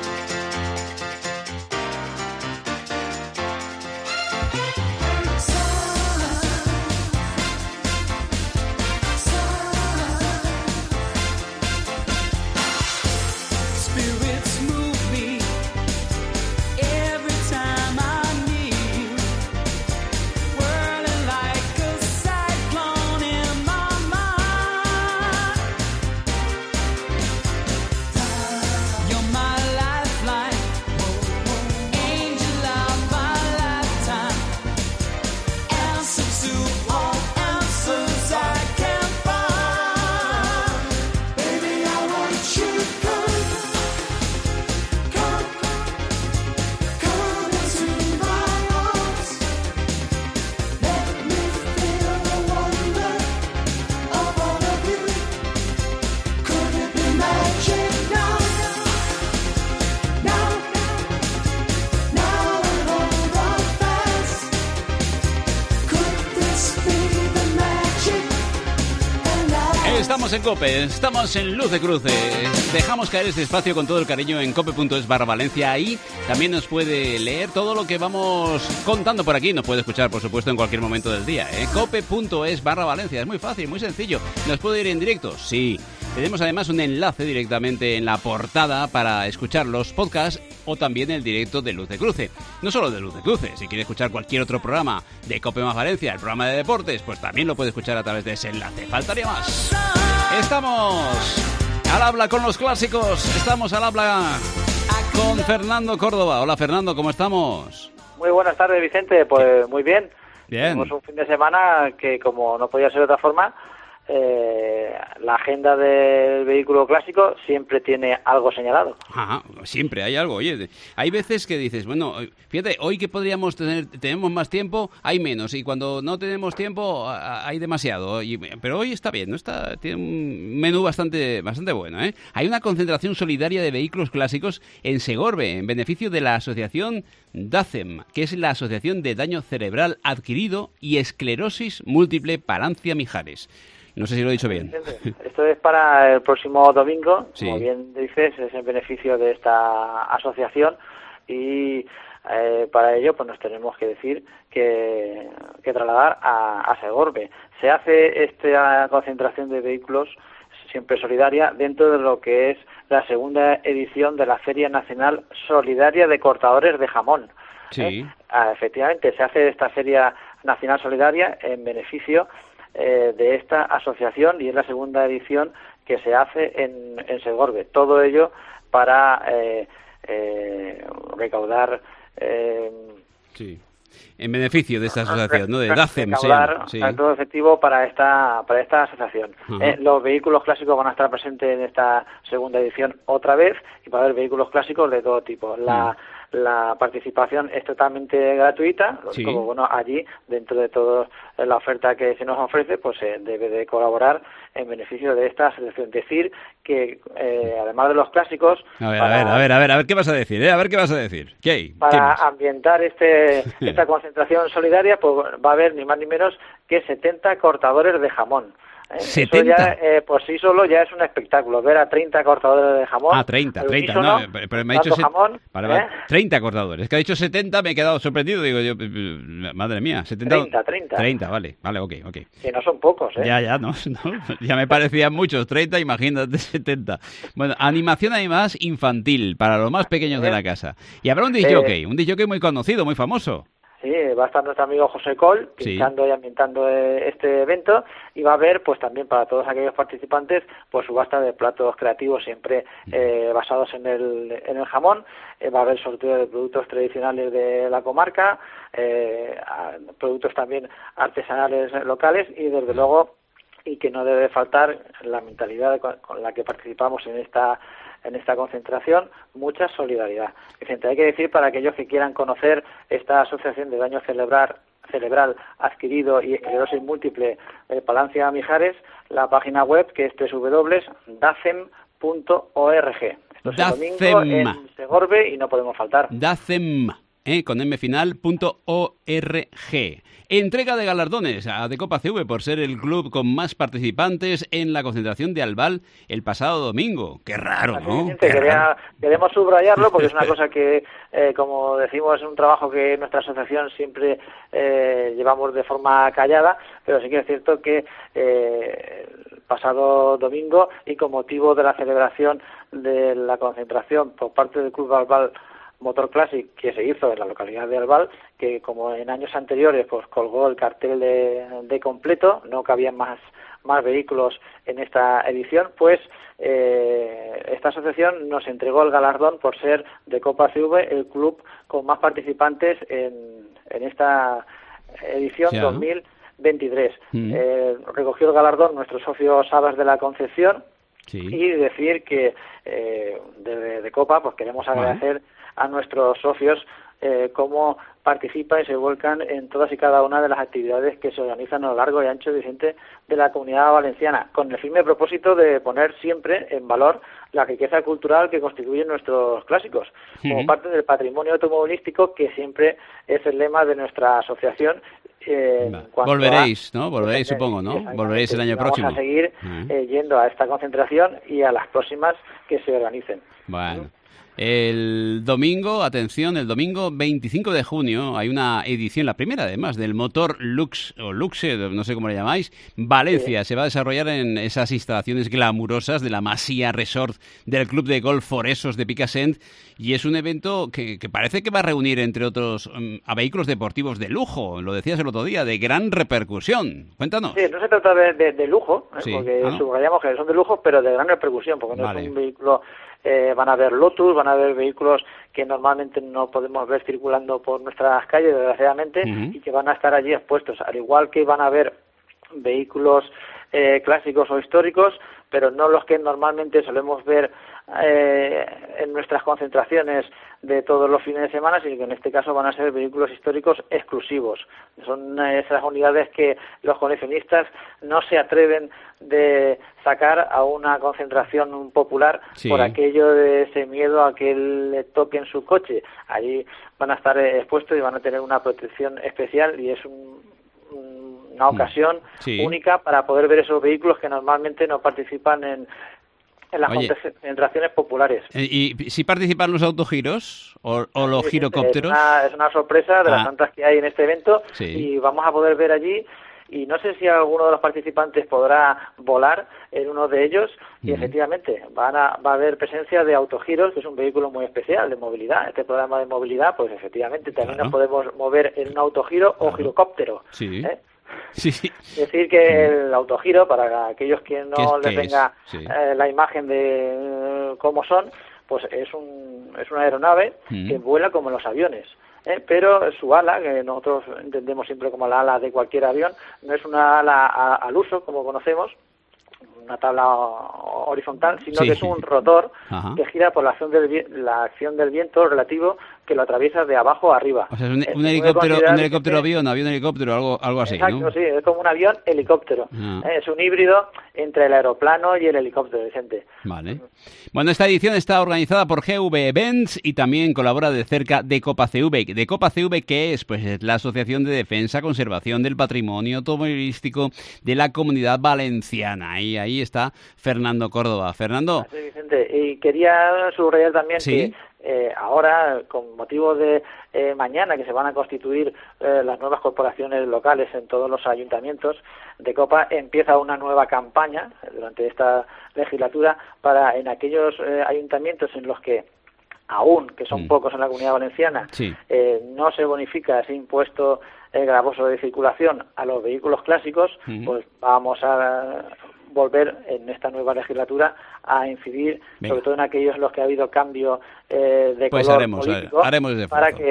Estamos en COPE, estamos en Luz de Cruce. Dejamos caer este espacio con todo el cariño en cope.es barra Valencia. Ahí también nos puede leer todo lo que vamos contando por aquí. Nos puede escuchar, por supuesto, en cualquier momento del día. ¿eh? cope.es barra Valencia. Es muy fácil, muy sencillo. ¿Nos puede ir en directo? Sí. Tenemos además un enlace directamente en la portada para escuchar los podcasts o también el directo de Luz de Cruce. No solo de Luz de Cruce, si quiere escuchar cualquier otro programa de Cope más Valencia, el programa de deportes, pues también lo puede escuchar a través de ese enlace. Faltaría más. Estamos al habla con los clásicos, estamos al habla con Fernando Córdoba. Hola Fernando, ¿cómo estamos? Muy buenas tardes, Vicente, pues muy bien. Bien. Tenemos un fin de semana que, como no podía ser de otra forma, Eh, la agenda del vehículo clásico siempre tiene algo señalado. Ajá, siempre hay algo. Oye, hay veces que dices, bueno, fíjate, hoy que podríamos tener, tenemos más tiempo, hay menos, y cuando no tenemos tiempo hay demasiado. Y, pero hoy está bien, no está, tiene un menú bastante, bastante bueno, ¿eh? Hay una concentración solidaria de vehículos clásicos en Segorbe, en beneficio de la asociación DACEM, que es la Asociación de Daño Cerebral Adquirido y Esclerosis Múltiple Palancia Mijares. No sé si lo he dicho bien. Esto es para el próximo domingo, sí. Como bien dices, es en beneficio de esta asociación y eh, para ello pues nos tenemos que decir que, que trasladar a, a Segorbe. Se hace esta concentración de vehículos siempre solidaria dentro de lo que es la segunda edición de la Feria Nacional Solidaria de Cortadores de Jamón. Sí. ¿Eh? Ah, efectivamente, se hace esta Feria Nacional Solidaria en beneficio Eh, de esta asociación y es la segunda edición que se hace en, en Segorbe. Todo ello para eh, eh, recaudar... Eh, sí. En beneficio de esta asociación, ¿no? De DACEM. Recaudar sí. todo efectivo para esta para esta asociación. Uh-huh. Eh, los vehículos clásicos van a estar presentes en esta segunda edición otra vez y va a haber vehículos clásicos de todo tipo. La uh-huh. La participación es totalmente gratuita, sí. Como bueno, allí, dentro de toda la oferta que se nos ofrece, pues se eh, debe de colaborar en beneficio de esta asociación. Decir que, eh, además de los clásicos... A ver, para, a ver, a ver, a ver, a ver, ¿qué vas a decir? Eh? A ver, ¿qué vas a decir? ¿Qué hay? Para ¿Qué ambientar este esta concentración solidaria, pues va a haber ni más ni menos que setenta cortadores de jamón. ¿Eh? setenta. Eso ya, eh, por sí solo ya es un espectáculo, ver a treinta cortadores de jamón. Ah, treinta, treinta, no, pero, pero me ha dicho set... jamón, vale, vale. ¿eh? treinta cortadores. Es que ha dicho setenta, me he quedado sorprendido, digo yo, madre mía, setenta. treinta, treinta. treinta, vale, vale, ok, ok. Que no son pocos, ¿eh? Ya, ya, no, no ya me parecían muchos, treinta, imagínate, setenta. Bueno, animación además infantil, para los más pequeños de la casa. Y habrá un disc jockey, eh... un disc jockey muy conocido, muy famoso. Sí, va a estar nuestro amigo José Col pinchando sí. y ambientando este evento y va a haber pues también para todos aquellos participantes pues subasta de platos creativos siempre eh, basados en el en el jamón, eh, va a haber sorteo de productos tradicionales de la comarca, eh, productos también artesanales locales y desde luego y que no debe faltar la mentalidad con la que participamos en esta en esta concentración, mucha solidaridad. Vicente, hay que decir para aquellos que quieran conocer esta asociación de daño cerebral, cerebral adquirido y esclerosis múltiple de Palancia Mijares, la página web que es doble u doble u doble u punto dacem punto org. Esto es el domingo en Segorbe y no podemos faltar. Dacem, eh, con M final, punto org. Entrega de galardones a Decopa C V por ser el club con más participantes en la concentración de Albal el pasado domingo. Qué raro, ¿no? Sí, Qué quería, raro. Queremos subrayarlo porque es una cosa que, eh, como decimos, es un trabajo que nuestra asociación siempre eh, llevamos de forma callada, pero sí que es cierto que eh, el pasado domingo y con motivo de la celebración de la concentración por parte del Club Albal Motor Classic que se hizo en la localidad de Albal, que como en años anteriores pues colgó el cartel de, de completo, no cabían más más vehículos en esta edición, pues eh, esta asociación nos entregó el galardón por ser Decopa C V el club con más participantes en, en esta edición sí, dos mil veintitrés. Mm. Eh, recogió el galardón nuestro socio Sabas de la Concepción. Sí. Y decir que eh, de, de Copa pues queremos agradecer vale. a nuestros socios eh, cómo participan y se vuelcan en todas y cada una de las actividades que se organizan a lo largo y ancho Vicente, de la Comunidad Valenciana, con el firme propósito de poner siempre en valor la riqueza cultural que constituyen nuestros clásicos, uh-huh. como parte del patrimonio automovilístico, que siempre es el lema de nuestra asociación. Eh, Volveréis, a, ¿no? Volveréis, eh, supongo, ¿no? Volveréis el año vamos próximo. Vamos a seguir uh-huh. eh, yendo a esta concentración y a las próximas que se organicen. Bueno. El domingo, atención, el domingo veinticinco de junio hay una edición, la primera además, del Motor Lux, o Luxe, no sé cómo le llamáis, Valencia. Sí. Se va a desarrollar en esas instalaciones glamurosas de la Masía Resort del Club de Golf Foresos de Picassent, y es un evento que, que parece que va a reunir, entre otros, um, a vehículos deportivos de lujo, lo decías el otro día, de gran repercusión. Cuéntanos. Sí, no se trata de, de, de lujo, ¿eh? sí. porque ¿Ah, no? subrayamos que son de lujo, pero de gran repercusión, porque no vale. es un vehículo... Eh, van a haber Lotus, van a haber vehículos que normalmente no podemos ver circulando por nuestras calles, desgraciadamente, uh-huh. y que van a estar allí expuestos, al igual que van a haber vehículos eh, clásicos o históricos, pero no los que normalmente solemos ver eh, en nuestras concentraciones de todos los fines de semana, sino que en este caso van a ser vehículos históricos exclusivos. Son esas unidades que los coleccionistas no se atreven de sacar a una concentración popular sí. por aquello de ese miedo a que le toquen su coche. Allí van a estar expuestos y van a tener una protección especial, y es un, una ocasión sí. única para poder ver esos vehículos que normalmente no participan en en las Oye, concentraciones populares. ¿Y si participan los autogiros o, o los sí, girocópteros? Es una, es una sorpresa de ah. las tantas que hay en este evento sí. y vamos a poder ver allí, y no sé si alguno de los participantes podrá volar en uno de ellos, y uh-huh. efectivamente van a, va a haber presencia de autogiros, que es un vehículo muy especial de movilidad. Este programa de movilidad, pues efectivamente también claro. nos podemos mover en un autogiro claro. o girocóptero. Sí. ¿eh? Sí, sí. Es decir, que el autogiro, para aquellos que no les venga sí. eh, la imagen de eh, cómo son, pues es un es una aeronave mm. que vuela como los aviones. ¿eh? Pero su ala, que nosotros entendemos siempre como la ala de cualquier avión, no es una ala a, al uso, como conocemos, una tabla horizontal, sino sí. que es un rotor Ajá. que gira por la acción del la acción del viento relativo que lo atraviesa de abajo a arriba. O sea, es un, un helicóptero, un helicóptero avión, avión helicóptero, algo algo así, Exacto, ¿no? sí, es como un avión helicóptero. Ah. Es un híbrido entre el aeroplano y el helicóptero, Vicente. Vale. Bueno, esta edición está organizada por G V Events y también colabora de cerca Decopa C V. ¿Decopa C V qué es? Pues es la Asociación de Defensa, Conservación del Patrimonio Automovilístico de la Comunidad Valenciana. Y ahí está Fernando Córdoba. Fernando. Sí, Vicente. Y quería subrayar también ¿Sí? que Eh, ahora, con motivo de eh, mañana, que se van a constituir eh, las nuevas corporaciones locales en todos los ayuntamientos, Decopa empieza una nueva campaña durante esta legislatura para, en aquellos eh, ayuntamientos en los que aún, que son mm. pocos en la Comunidad Valenciana, sí. eh, no se bonifica ese impuesto eh, gravoso de circulación a los vehículos clásicos, mm. pues vamos a volver en esta nueva legislatura a incidir Venga. sobre todo en aquellos en los que ha habido cambio eh, de pues color haremos, político haremos ese para que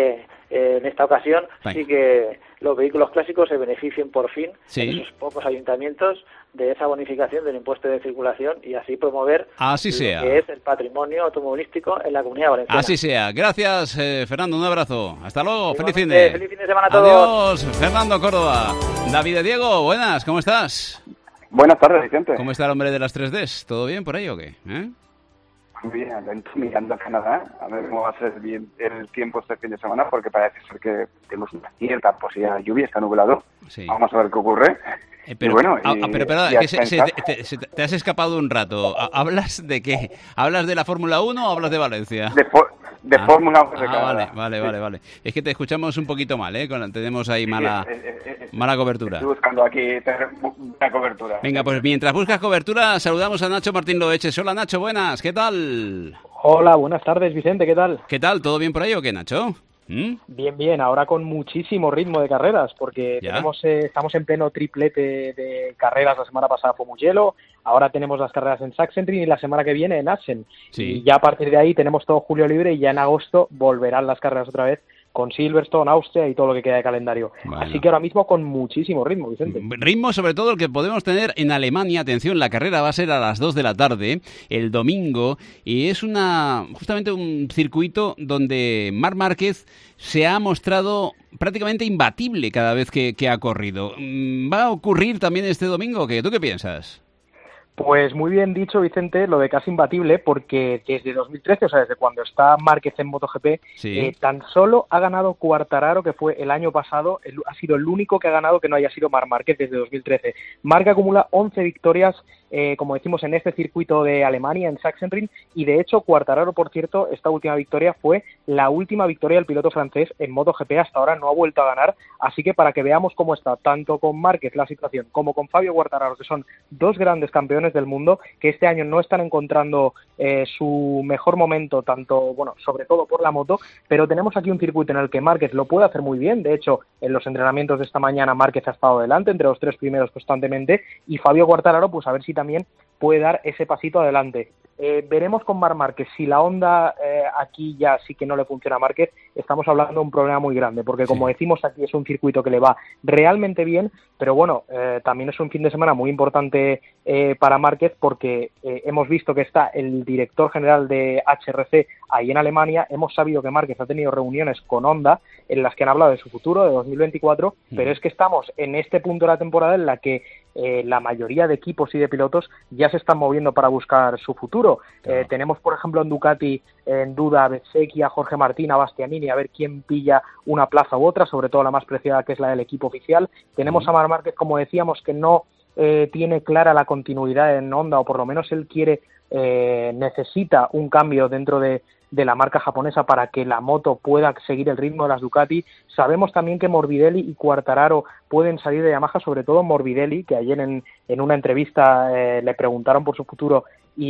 eh, en esta ocasión Venga. sí que los vehículos clásicos se beneficien por fin Sí. en esos pocos ayuntamientos de esa bonificación del impuesto de circulación y así promover Así lo sea. que es el patrimonio automovilístico en la Comunidad Valenciana. Así sea. Gracias, eh, Fernando. Un abrazo. Hasta luego. Feliz fin Igualmente, de... feliz fin de semana a todos. Adiós, Fernando Córdoba. David de Diego, buenas. ¿Cómo estás? Buenas tardes, Vicente. ¿Cómo está el hombre de las tres Ds? ¿Todo bien por ahí o qué? ¿Eh? Muy bien, atento mirando a Canadá, a ver cómo va a ser bien el tiempo este fin de semana, porque parece ser que tenemos una cierta posibilidad de lluvia, está nublado. Sí. Vamos a ver qué ocurre. Eh, pero, y bueno, ah, y, ah, pero perdona, y a que se, se- expensas- te, se- te has escapado un rato. Ha- ¿Hablas de qué? ¿Hablas de la Fórmula uno o hablas de Valencia? de, fo- de Ah, Fórmula uno de ah, Canadá. vale, vale, Sí. vale, vale. Es que te escuchamos un poquito mal, ¿eh? Con- tenemos ahí Sí, mala, eh, eh, eh, mala cobertura. Estoy buscando aquí tener una cobertura. Venga, pues mientras buscas cobertura, saludamos a Nacho Martín Loeches. Hola, Nacho, buenas, ¿qué tal? Hola, buenas tardes, Vicente, ¿qué tal? ¿Qué tal? ¿Todo bien por ahí o qué, Nacho? ¿Mm? Bien, bien, ahora con muchísimo ritmo de carreras, porque ¿Ya? tenemos eh, estamos en pleno triplete de carreras. La semana pasada fue Mugello, ahora tenemos las carreras en Sachsenring y la semana que viene en Assen. Sí. Y ya a partir de ahí tenemos todo julio libre y ya en agosto volverán las carreras otra vez con Silverstone, Austria y todo lo que queda de calendario. Bueno. Así que ahora mismo con muchísimo ritmo, Vicente. Ritmo sobre todo el que podemos tener en Alemania. Atención, la carrera va a ser a las dos de la tarde, el domingo, y es una justamente un circuito donde Marc Márquez se ha mostrado prácticamente imbatible cada vez que, que ha corrido. Mm, ¿Va a ocurrir también este domingo? ¿Qué? ¿Tú qué piensas? Pues muy bien dicho, Vicente, lo de casi imbatible, porque desde dos mil trece, o sea, desde cuando está Márquez en MotoGP, Sí. eh, tan solo ha ganado Quartararo, que fue el año pasado, el- ha sido el único que ha ganado que no haya sido Marc Márquez desde dos mil trece. Marc acumula once victorias, eh, como decimos, en este circuito de Alemania, en Sachsenring, y de hecho Quartararo, por cierto, esta última victoria fue la última victoria del piloto francés en MotoGP, hasta ahora no ha vuelto a ganar, así que para que veamos cómo está, tanto con Márquez la situación, como con Fabio Quartararo, que son dos grandes campeones del mundo, que este año no están encontrando eh, su mejor momento, tanto, bueno, sobre todo por la moto, pero tenemos aquí un circuito en el que Márquez lo puede hacer muy bien. De hecho, en los entrenamientos de esta mañana Márquez ha estado delante, entre los tres primeros constantemente, y Fabio Quartararo, pues a ver si también puede dar ese pasito adelante. Eh, veremos con Marc Márquez. Si la Honda eh, aquí ya sí que no le funciona a Márquez, estamos hablando de un problema muy grande, porque como Sí. decimos, aquí es un circuito que le va realmente bien, pero bueno, eh, también es un fin de semana muy importante eh, para Márquez, porque eh, hemos visto que está el director general de H R C ahí en Alemania, hemos sabido que Márquez ha tenido reuniones con Honda en las que han hablado de su futuro, de dos mil veinticuatro, Mm. pero es que estamos en este punto de la temporada en la que eh, la mayoría de equipos y de pilotos ya se están moviendo para buscar su futuro. Claro. Eh, tenemos, por ejemplo, en Ducati en duda a Bezzecchi, a Jorge Martín, a Bastianini, a ver quién pilla una plaza u otra, sobre todo la más preciada, que es la del equipo oficial. Tenemos a Marc Márquez, como decíamos, que no eh, tiene clara la continuidad en Honda, o por lo menos él quiere, eh, necesita un cambio dentro de de la marca japonesa para que la moto pueda seguir el ritmo de las Ducati. Sabemos también que Morbidelli y Quartararo pueden salir de Yamaha, sobre todo Morbidelli, que ayer en, en una entrevista eh, le preguntaron por su futuro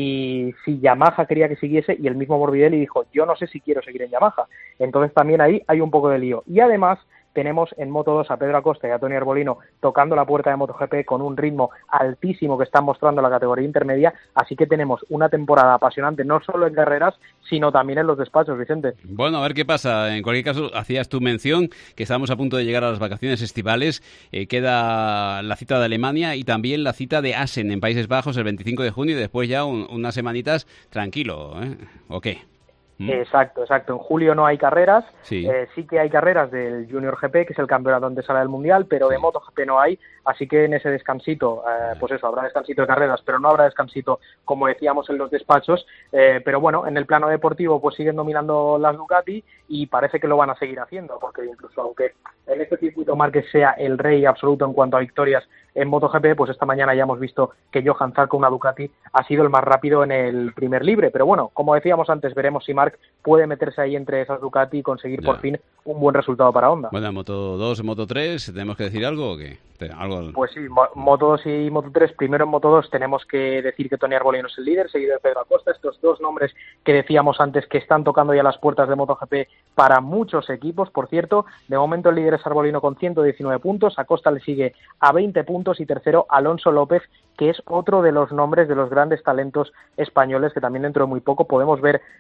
y si Yamaha quería que siguiese, y el mismo Morbidelli dijo, yo no sé si quiero seguir en Yamaha. Entonces también ahí hay un poco de lío. Y además tenemos en Moto dos a Pedro Acosta y a Tony Arbolino tocando la puerta de MotoGP con un ritmo altísimo que están mostrando la categoría intermedia, así que tenemos una temporada apasionante no solo en carreras, sino también en los despachos, Vicente. Bueno, a ver qué pasa. En cualquier caso, hacías tu mención que estamos a punto de llegar a las vacaciones estivales. Eh, queda la cita de Alemania y también la cita de Assen en Países Bajos el veinticinco de junio y después ya un, unas semanitas tranquilo, ¿eh? ¿O qué? ¿Mm? Exacto, exacto. En julio no hay carreras, Sí. eh, sí que hay carreras del Junior G P, que es el campeonato donde sale del Mundial, pero Sí. de MotoGP no hay, así que en ese descansito, eh, pues eso, habrá descansito de carreras, pero no habrá descansito, como decíamos, en los despachos, eh, pero bueno, en el plano deportivo pues siguen dominando las Ducati y parece que lo van a seguir haciendo, porque incluso aunque en este circuito Márquez sea el rey absoluto en cuanto a victorias en MotoGP, pues esta mañana ya hemos visto que Johan Zarco, una Ducati, ha sido el más rápido en el primer libre, pero bueno, como decíamos antes, veremos si Marc puede meterse ahí entre esas Ducati y conseguir Ya. por fin un buen resultado para Honda. Bueno, en Moto dos, en Moto tres, ¿tenemos que decir algo o qué? Te- Algo... Pues sí, Mo- Moto dos y Moto tres. Primero en Moto dos tenemos que decir que Tony Arbolino es el líder, seguido de Pedro Acosta. Estos dos nombres que decíamos antes que están tocando ya las puertas de MotoGP para muchos equipos. Por cierto, de momento el líder es Arbolino con ciento diecinueve puntos, Acosta le sigue a veinte puntos y tercero Alonso López, que es otro de los nombres de los grandes talentos españoles que también dentro de muy poco podemos ver, eh, podemos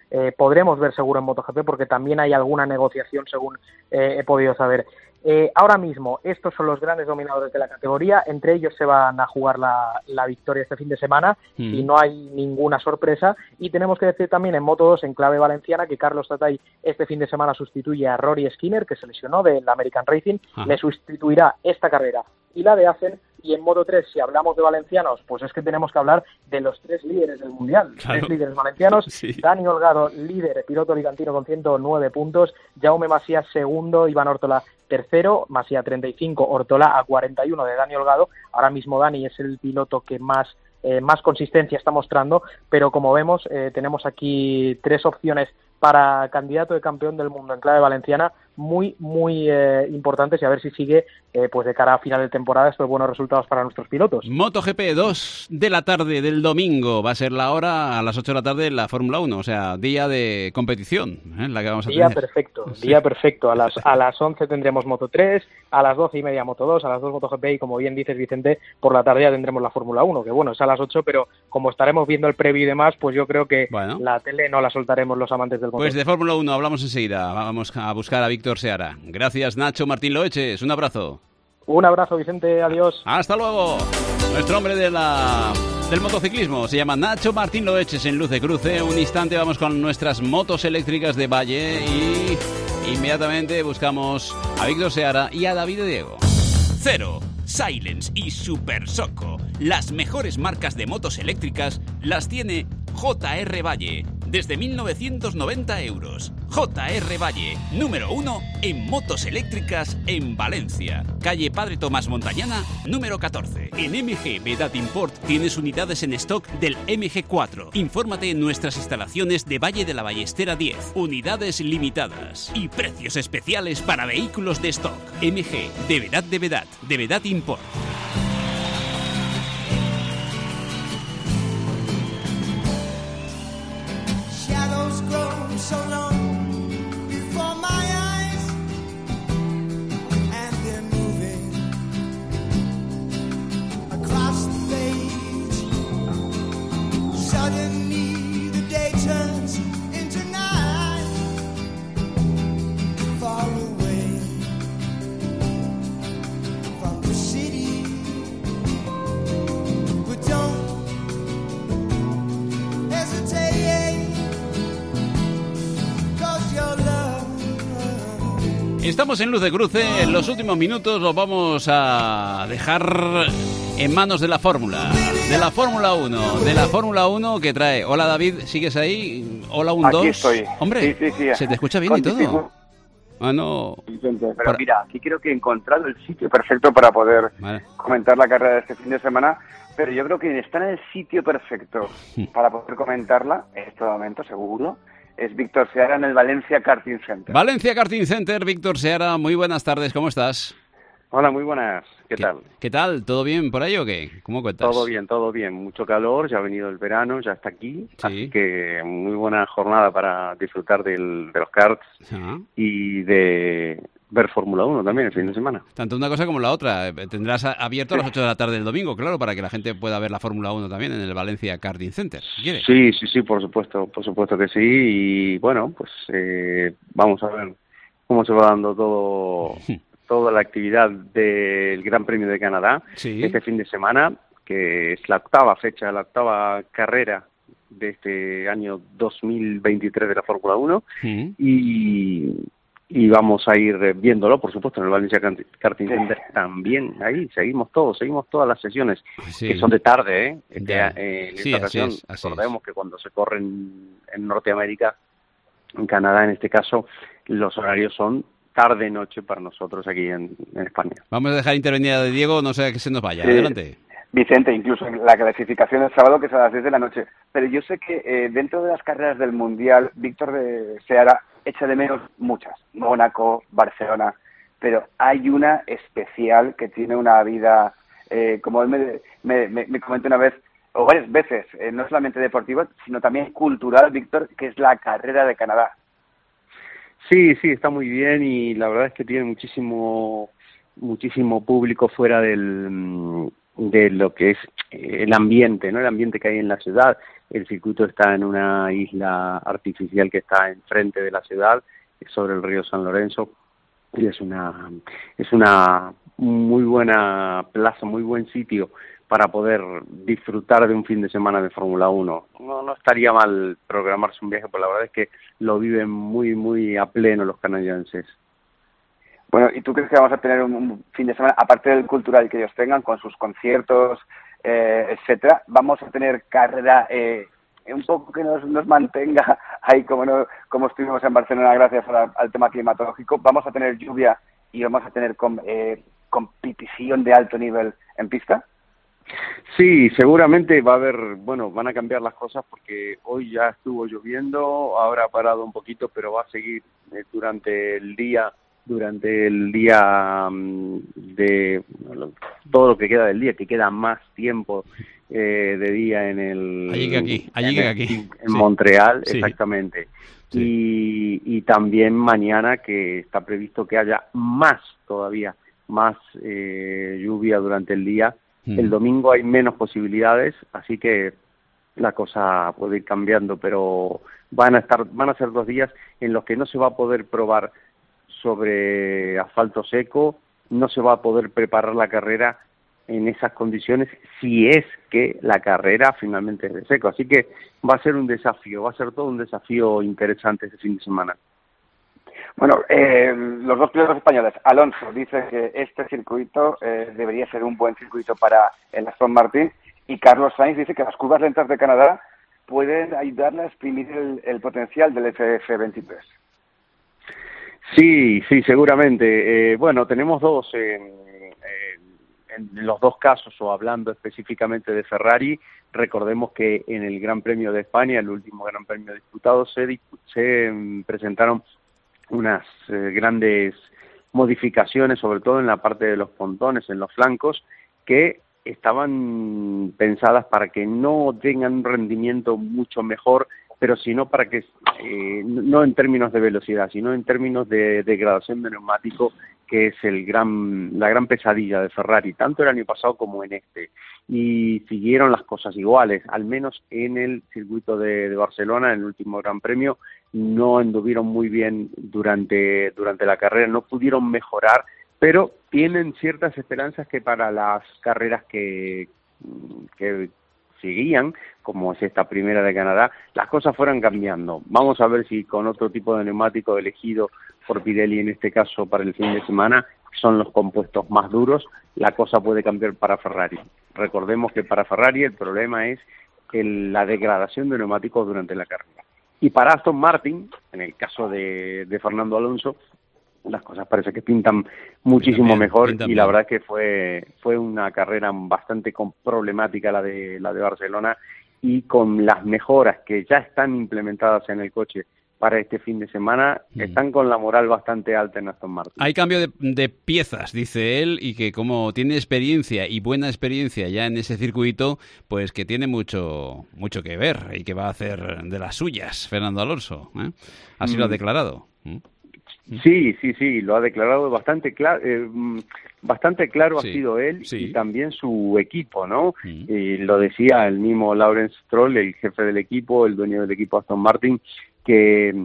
podremos ver seguro en MotoGP, porque también hay alguna negociación, según eh, he podido saber. Eh, ahora mismo, estos son los grandes dominadores de la categoría, entre ellos se van a jugar la, la victoria este fin de semana, mm. y no hay ninguna sorpresa. Y tenemos que decir también en Moto dos, en clave valenciana, que Carlos Tatay este fin de semana sustituye a Rory Skinner, que se lesionó del American Racing, ah. le sustituirá esta carrera y la de Assen. Y en Moto tres, si hablamos de valencianos, pues es que tenemos que hablar de los tres líderes del Mundial. Claro. Tres líderes valencianos. Sí. Dani Holgado, líder, piloto alicantino con ciento nueve puntos. Jaume Masia, segundo. Iván Ortola, tercero. Masia, treinta y cinco. Ortola a cuarenta y uno de Dani Holgado. Ahora mismo Dani es el piloto que más, eh, más consistencia está mostrando. Pero como vemos, eh, tenemos aquí tres opciones para candidato de campeón del mundo en clave valenciana, muy, muy eh, importantes, y a ver si sigue eh, pues de cara a final de temporada estos buenos resultados para nuestros pilotos. MotoGP, dos de la tarde del domingo, va a ser la hora a las ocho de la tarde en la Fórmula uno, o sea, día de competición, ¿eh? La que vamos a día tener. perfecto, sí. día perfecto, a las, a las once tendremos Moto tres, a las doce y media Moto dos, a las dos MotoGP, y como bien dices, Vicente, por la tarde ya tendremos la Fórmula uno, que bueno, es a las ocho, pero como estaremos viendo el preview y demás, pues yo creo que bueno. la tele no la soltaremos los amantes del motor. Pues de Fórmula uno hablamos enseguida, vamos a buscar a Víctor Seara. Gracias, Nacho Martín Loeches, un abrazo. Un abrazo, Vicente, adiós. Hasta luego. Nuestro hombre de la, del motociclismo se llama Nacho Martín Loeches en Luz de Cruce. Un instante vamos con nuestras motos eléctricas de Valle y inmediatamente buscamos a Víctor Seara y a David de Diego. Cero, Silence y Super Soco, las mejores marcas de motos eléctricas, las tiene J R Valle, desde mil novecientos noventa euros. J R Valle, número uno en motos eléctricas en Valencia. Calle Padre Tomás Montañana, número catorce. En M G Vedat Import tienes unidades en stock del M G cuatro. Infórmate en nuestras instalaciones de Valle de la Ballestera diez. Unidades limitadas y precios especiales para vehículos de stock. M G de Vedat de Vedat, de Vedat Import. So long before my eyes, and they're moving across the page. Suddenly the day turns into night, far away from the city. But don't hesitate. Estamos en Luz de Cruce, en los últimos minutos los vamos a dejar en manos de la Fórmula, de la Fórmula uno, de la Fórmula uno que trae. Hola David, ¿sigues ahí? Hola un dos. Aquí estoy. Hombre, sí, sí, sí. ¿Se te escucha bien y todo? Ah, no. Pero para... mira, aquí creo que he encontrado el sitio perfecto para poder vale. comentar la carrera de este fin de semana, pero yo creo que está en el sitio perfecto para poder comentarla en este momento, seguro. Es Víctor Seara en el Valencia Karting Center. Valencia Karting Center, Víctor Seara, muy buenas tardes, ¿cómo estás? Hola, muy buenas, ¿qué, ¿Qué tal? ¿Qué tal? ¿Todo bien por ahí o qué? ¿Cómo cuentas? Todo bien, todo bien, mucho calor, ya ha venido el verano, ya está aquí, sí. Así que muy buena jornada para disfrutar del, de los karts ah. y de ver Fórmula uno también el fin de semana. Tanto una cosa como la otra, tendrás abierto a las ocho de la tarde del domingo, claro, para que la gente pueda ver la Fórmula uno también en el Valencia Karting Center, ¿quieres? Sí, sí, sí, por supuesto, por supuesto que sí, y bueno, pues eh, vamos a ver cómo se va dando todo... toda la actividad del Gran Premio de Canadá sí. este fin de semana, que es la octava fecha, la octava carrera de este año dos mil veintitrés de la Fórmula uno, sí. y, y vamos a ir viéndolo, por supuesto, en el Valencia Karting Center sí. también. Ahí seguimos todos, seguimos todas las sesiones, sí. que son de tarde, ¿eh? Este, eh en esta sí, ocasión, así es, así recordemos es. que cuando se corre en, en Norteamérica, en Canadá en este caso, los horarios son tarde-noche para nosotros aquí en, en España. Vamos a dejar intervenir a Diego, no sea que se nos vaya. Sí. Adelante. Vicente, incluso la clasificación del sábado, que es a las diez de la noche. Pero yo sé que eh, dentro de las carreras del Mundial, Víctor de Seara echa de menos muchas. Mónaco, Barcelona, pero hay una especial que tiene una vida, eh, como él me, me, me, me comentó una vez, o varias veces, eh, no solamente deportiva, sino también cultural, Víctor, que es la carrera de Canadá. Sí, sí, está muy bien y la verdad es que tiene muchísimo muchísimo público fuera del de lo que es el ambiente, ¿no? El ambiente que hay en la ciudad. El circuito está en una isla artificial que está enfrente de la ciudad, sobre el río San Lorenzo, y es una es una muy buena plaza, muy buen sitio para poder disfrutar de un fin de semana de Fórmula uno. No, no estaría mal programarse un viaje, pero la verdad es que lo viven muy, muy a pleno los canadienses. Bueno, ¿y tú crees que vamos a tener un, un fin de semana, aparte del cultural que ellos tengan, con sus conciertos, eh, etcétera, vamos a tener carrera eh, un poco que nos, nos mantenga ahí como, no, como estuvimos en Barcelona gracias a la, al tema climatológico? ¿Vamos a tener lluvia y vamos a tener com, eh, competición de alto nivel en pista? Sí, seguramente va a haber, bueno, van a cambiar las cosas porque hoy ya estuvo lloviendo, ahora ha parado un poquito, pero va a seguir eh, durante el día, durante el día um, de bueno, todo lo que queda del día, que queda más tiempo eh, de día en el allí que aquí, allí que aquí, en sí. Montreal, sí. Exactamente. Sí. Y, y también mañana que está previsto que haya más todavía, más eh, lluvia durante el día. El domingo hay menos posibilidades, así que la cosa puede ir cambiando, pero van a estar, van a ser dos días en los que no se va a poder probar sobre asfalto seco, no se va a poder preparar la carrera en esas condiciones si es que la carrera finalmente es de seco. Así que va a ser un desafío, va a ser todo un desafío interesante este fin de semana. Bueno, eh, los dos pilotos españoles, Alonso dice que este circuito eh, debería ser un buen circuito para el Aston Martin, y Carlos Sainz dice que las curvas lentas de Canadá pueden ayudarle a exprimir el, el potencial del F F veintitrés. Sí, sí, seguramente. Eh, bueno, tenemos dos, eh, eh, en los dos casos, o hablando específicamente de Ferrari, recordemos que en el Gran Premio de España, el último Gran Premio disputado, se, se um, presentaron unas eh, grandes modificaciones, sobre todo en la parte de los pontones, en los flancos, que estaban pensadas para que no tengan un rendimiento mucho mejor, pero sino para que, eh, no en términos de velocidad, sino en términos de degradación de neumático, que es el gran, la gran pesadilla de Ferrari, tanto el año pasado como en este. Y siguieron las cosas iguales, al menos en el circuito de, de Barcelona, en el último Gran Premio, no anduvieron muy bien durante, durante la carrera, no pudieron mejorar, pero tienen ciertas esperanzas que para las carreras que, que seguían, como es esta primera de Canadá, las cosas fueran cambiando. Vamos a ver si con otro tipo de neumático elegido por Pirelli, en este caso para el fin de semana, son los compuestos más duros, la cosa puede cambiar para Ferrari. Recordemos que para Ferrari el problema es el, la degradación de neumáticos durante la carrera. Y para Aston Martin, en el caso de, de Fernando Alonso, las cosas parece que pintan muchísimo pintan bien, mejor pintan y la bien. Verdad es que fue fue una carrera bastante problemática la de la de Barcelona, y con las mejoras que ya están implementadas en el coche para este fin de semana, mm. están con la moral bastante alta en Aston Martin. Hay cambio de, de piezas, dice él, y que como tiene experiencia y buena experiencia ya en ese circuito, pues que tiene mucho mucho que ver y que va a hacer de las suyas Fernando Alonso, ¿eh? Así mm. lo ha declarado. ¿Mm? Sí, sí, sí, lo ha declarado bastante claro, eh, bastante claro sí, ha sido él sí. y también su equipo, ¿no? Sí. Y lo decía el mismo Lawrence Stroll, el jefe del equipo, el dueño del equipo Aston Martin, que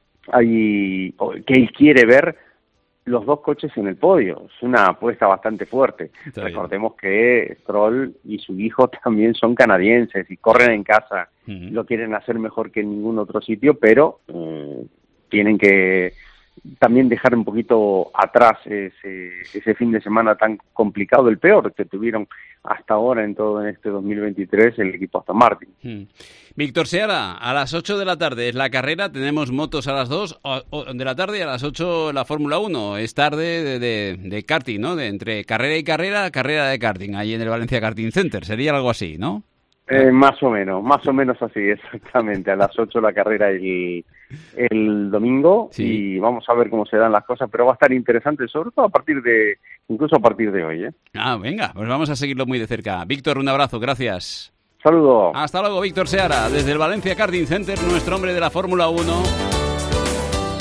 hay, que él quiere ver los dos coches en el podio. Es una apuesta bastante fuerte. Está Recordemos bien. que Stroll y su hijo también son canadienses y corren en casa. Uh-huh. Lo quieren hacer mejor que en ningún otro sitio, pero eh, tienen que también dejar un poquito atrás ese, ese fin de semana tan complicado, el peor que tuvieron hasta ahora en todo en este dos mil veintitrés el equipo Aston Martin. Hmm. Víctor Seara, a las ocho de la tarde es la carrera, tenemos motos a las dos de la tarde y a las ocho la Fórmula uno. Es tarde de, de, de karting, ¿no? De entre carrera y carrera, carrera de karting, ahí en el Valencia Karting Center. Sería algo así, ¿no? Eh, más o menos, más o menos así, exactamente. A las ocho la carrera el, el domingo sí. y vamos a ver cómo se dan las cosas, pero va a estar interesante, sobre todo a partir de, incluso a partir de hoy, ¿eh? Ah, venga, pues vamos a seguirlo muy de cerca. Víctor, un abrazo, gracias. Saludos. Hasta luego, Víctor Seara, desde el Valencia Karting Center, nuestro hombre de la Fórmula uno.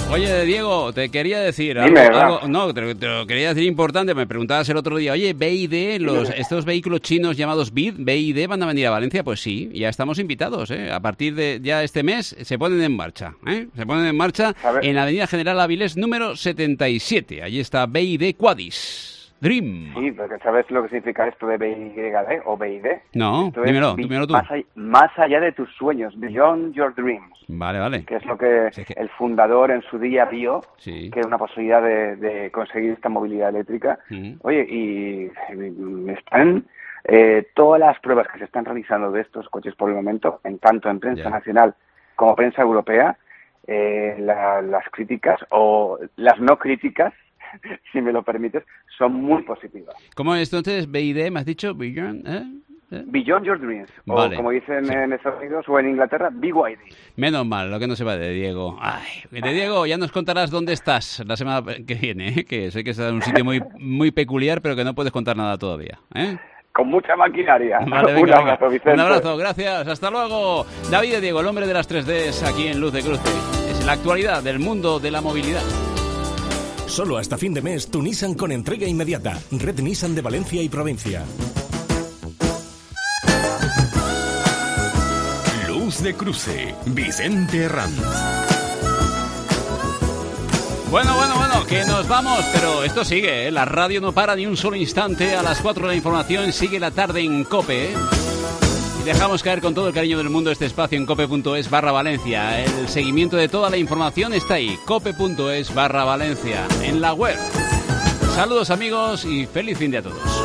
Oye, Diego, te quería decir Dime, algo, algo no, te, te lo quería decir importante, me preguntabas el otro día, oye, B Y D, los, estos vehículos chinos llamados B I D, B Y D van a venir a Valencia, pues sí, ya estamos invitados, ¿eh? A partir de ya este mes se ponen en marcha, ¿eh? Se ponen en marcha en la Avenida General Avilés número setenta y siete, allí está B Y D Quadis. Dream. Sí, porque ¿sabes lo que significa esto de B Y D o B I D? No, esto dímelo, es, dímelo tú. Más allá, más allá de tus sueños, Beyond Your Dreams. Vale, vale. Que es lo que, sí, que... el fundador en su día vio, sí. que es una posibilidad de, de conseguir esta movilidad eléctrica. Mm. Oye, y, y están eh, todas las pruebas que se están realizando de estos coches por el momento, en tanto en prensa yeah. nacional como prensa europea, eh, la, las críticas o las no críticas, si me lo permites, son muy positivas. ¿Cómo es entonces B I D? ¿Me has dicho? Beyond, ¿eh? ¿Eh? Beyond Your Dreams. Vale. O como dicen sí. en Estados Unidos o en Inglaterra, B Y D. Menos mal, lo que no se va de Diego. Ay, de Diego, ya nos contarás dónde estás la semana que viene, ¿eh? Que sé que estás en un sitio muy, muy peculiar, pero que no puedes contar nada todavía, ¿eh? Con mucha maquinaria. Vale, venga, un abrazo, venga. Vicente. Un abrazo, gracias. Hasta luego. David de Diego, el hombre de las tres Ds, aquí en Luz de Cruce. Es la actualidad del mundo de la movilidad. Solo hasta fin de mes, tu Nissan con entrega inmediata. Red Nissan de Valencia y provincia. Luz de Cruce, Vicente Herranz. Bueno, bueno, bueno, que nos vamos, pero esto sigue, ¿eh? La radio no para ni un solo instante. A las cuatro la información sigue la tarde en COPE, ¿eh? Y dejamos caer con todo el cariño del mundo este espacio en cope.es barra Valencia. El seguimiento de toda la información está ahí, cope.es barra Valencia, en la web. Saludos amigos y feliz fin de a todos.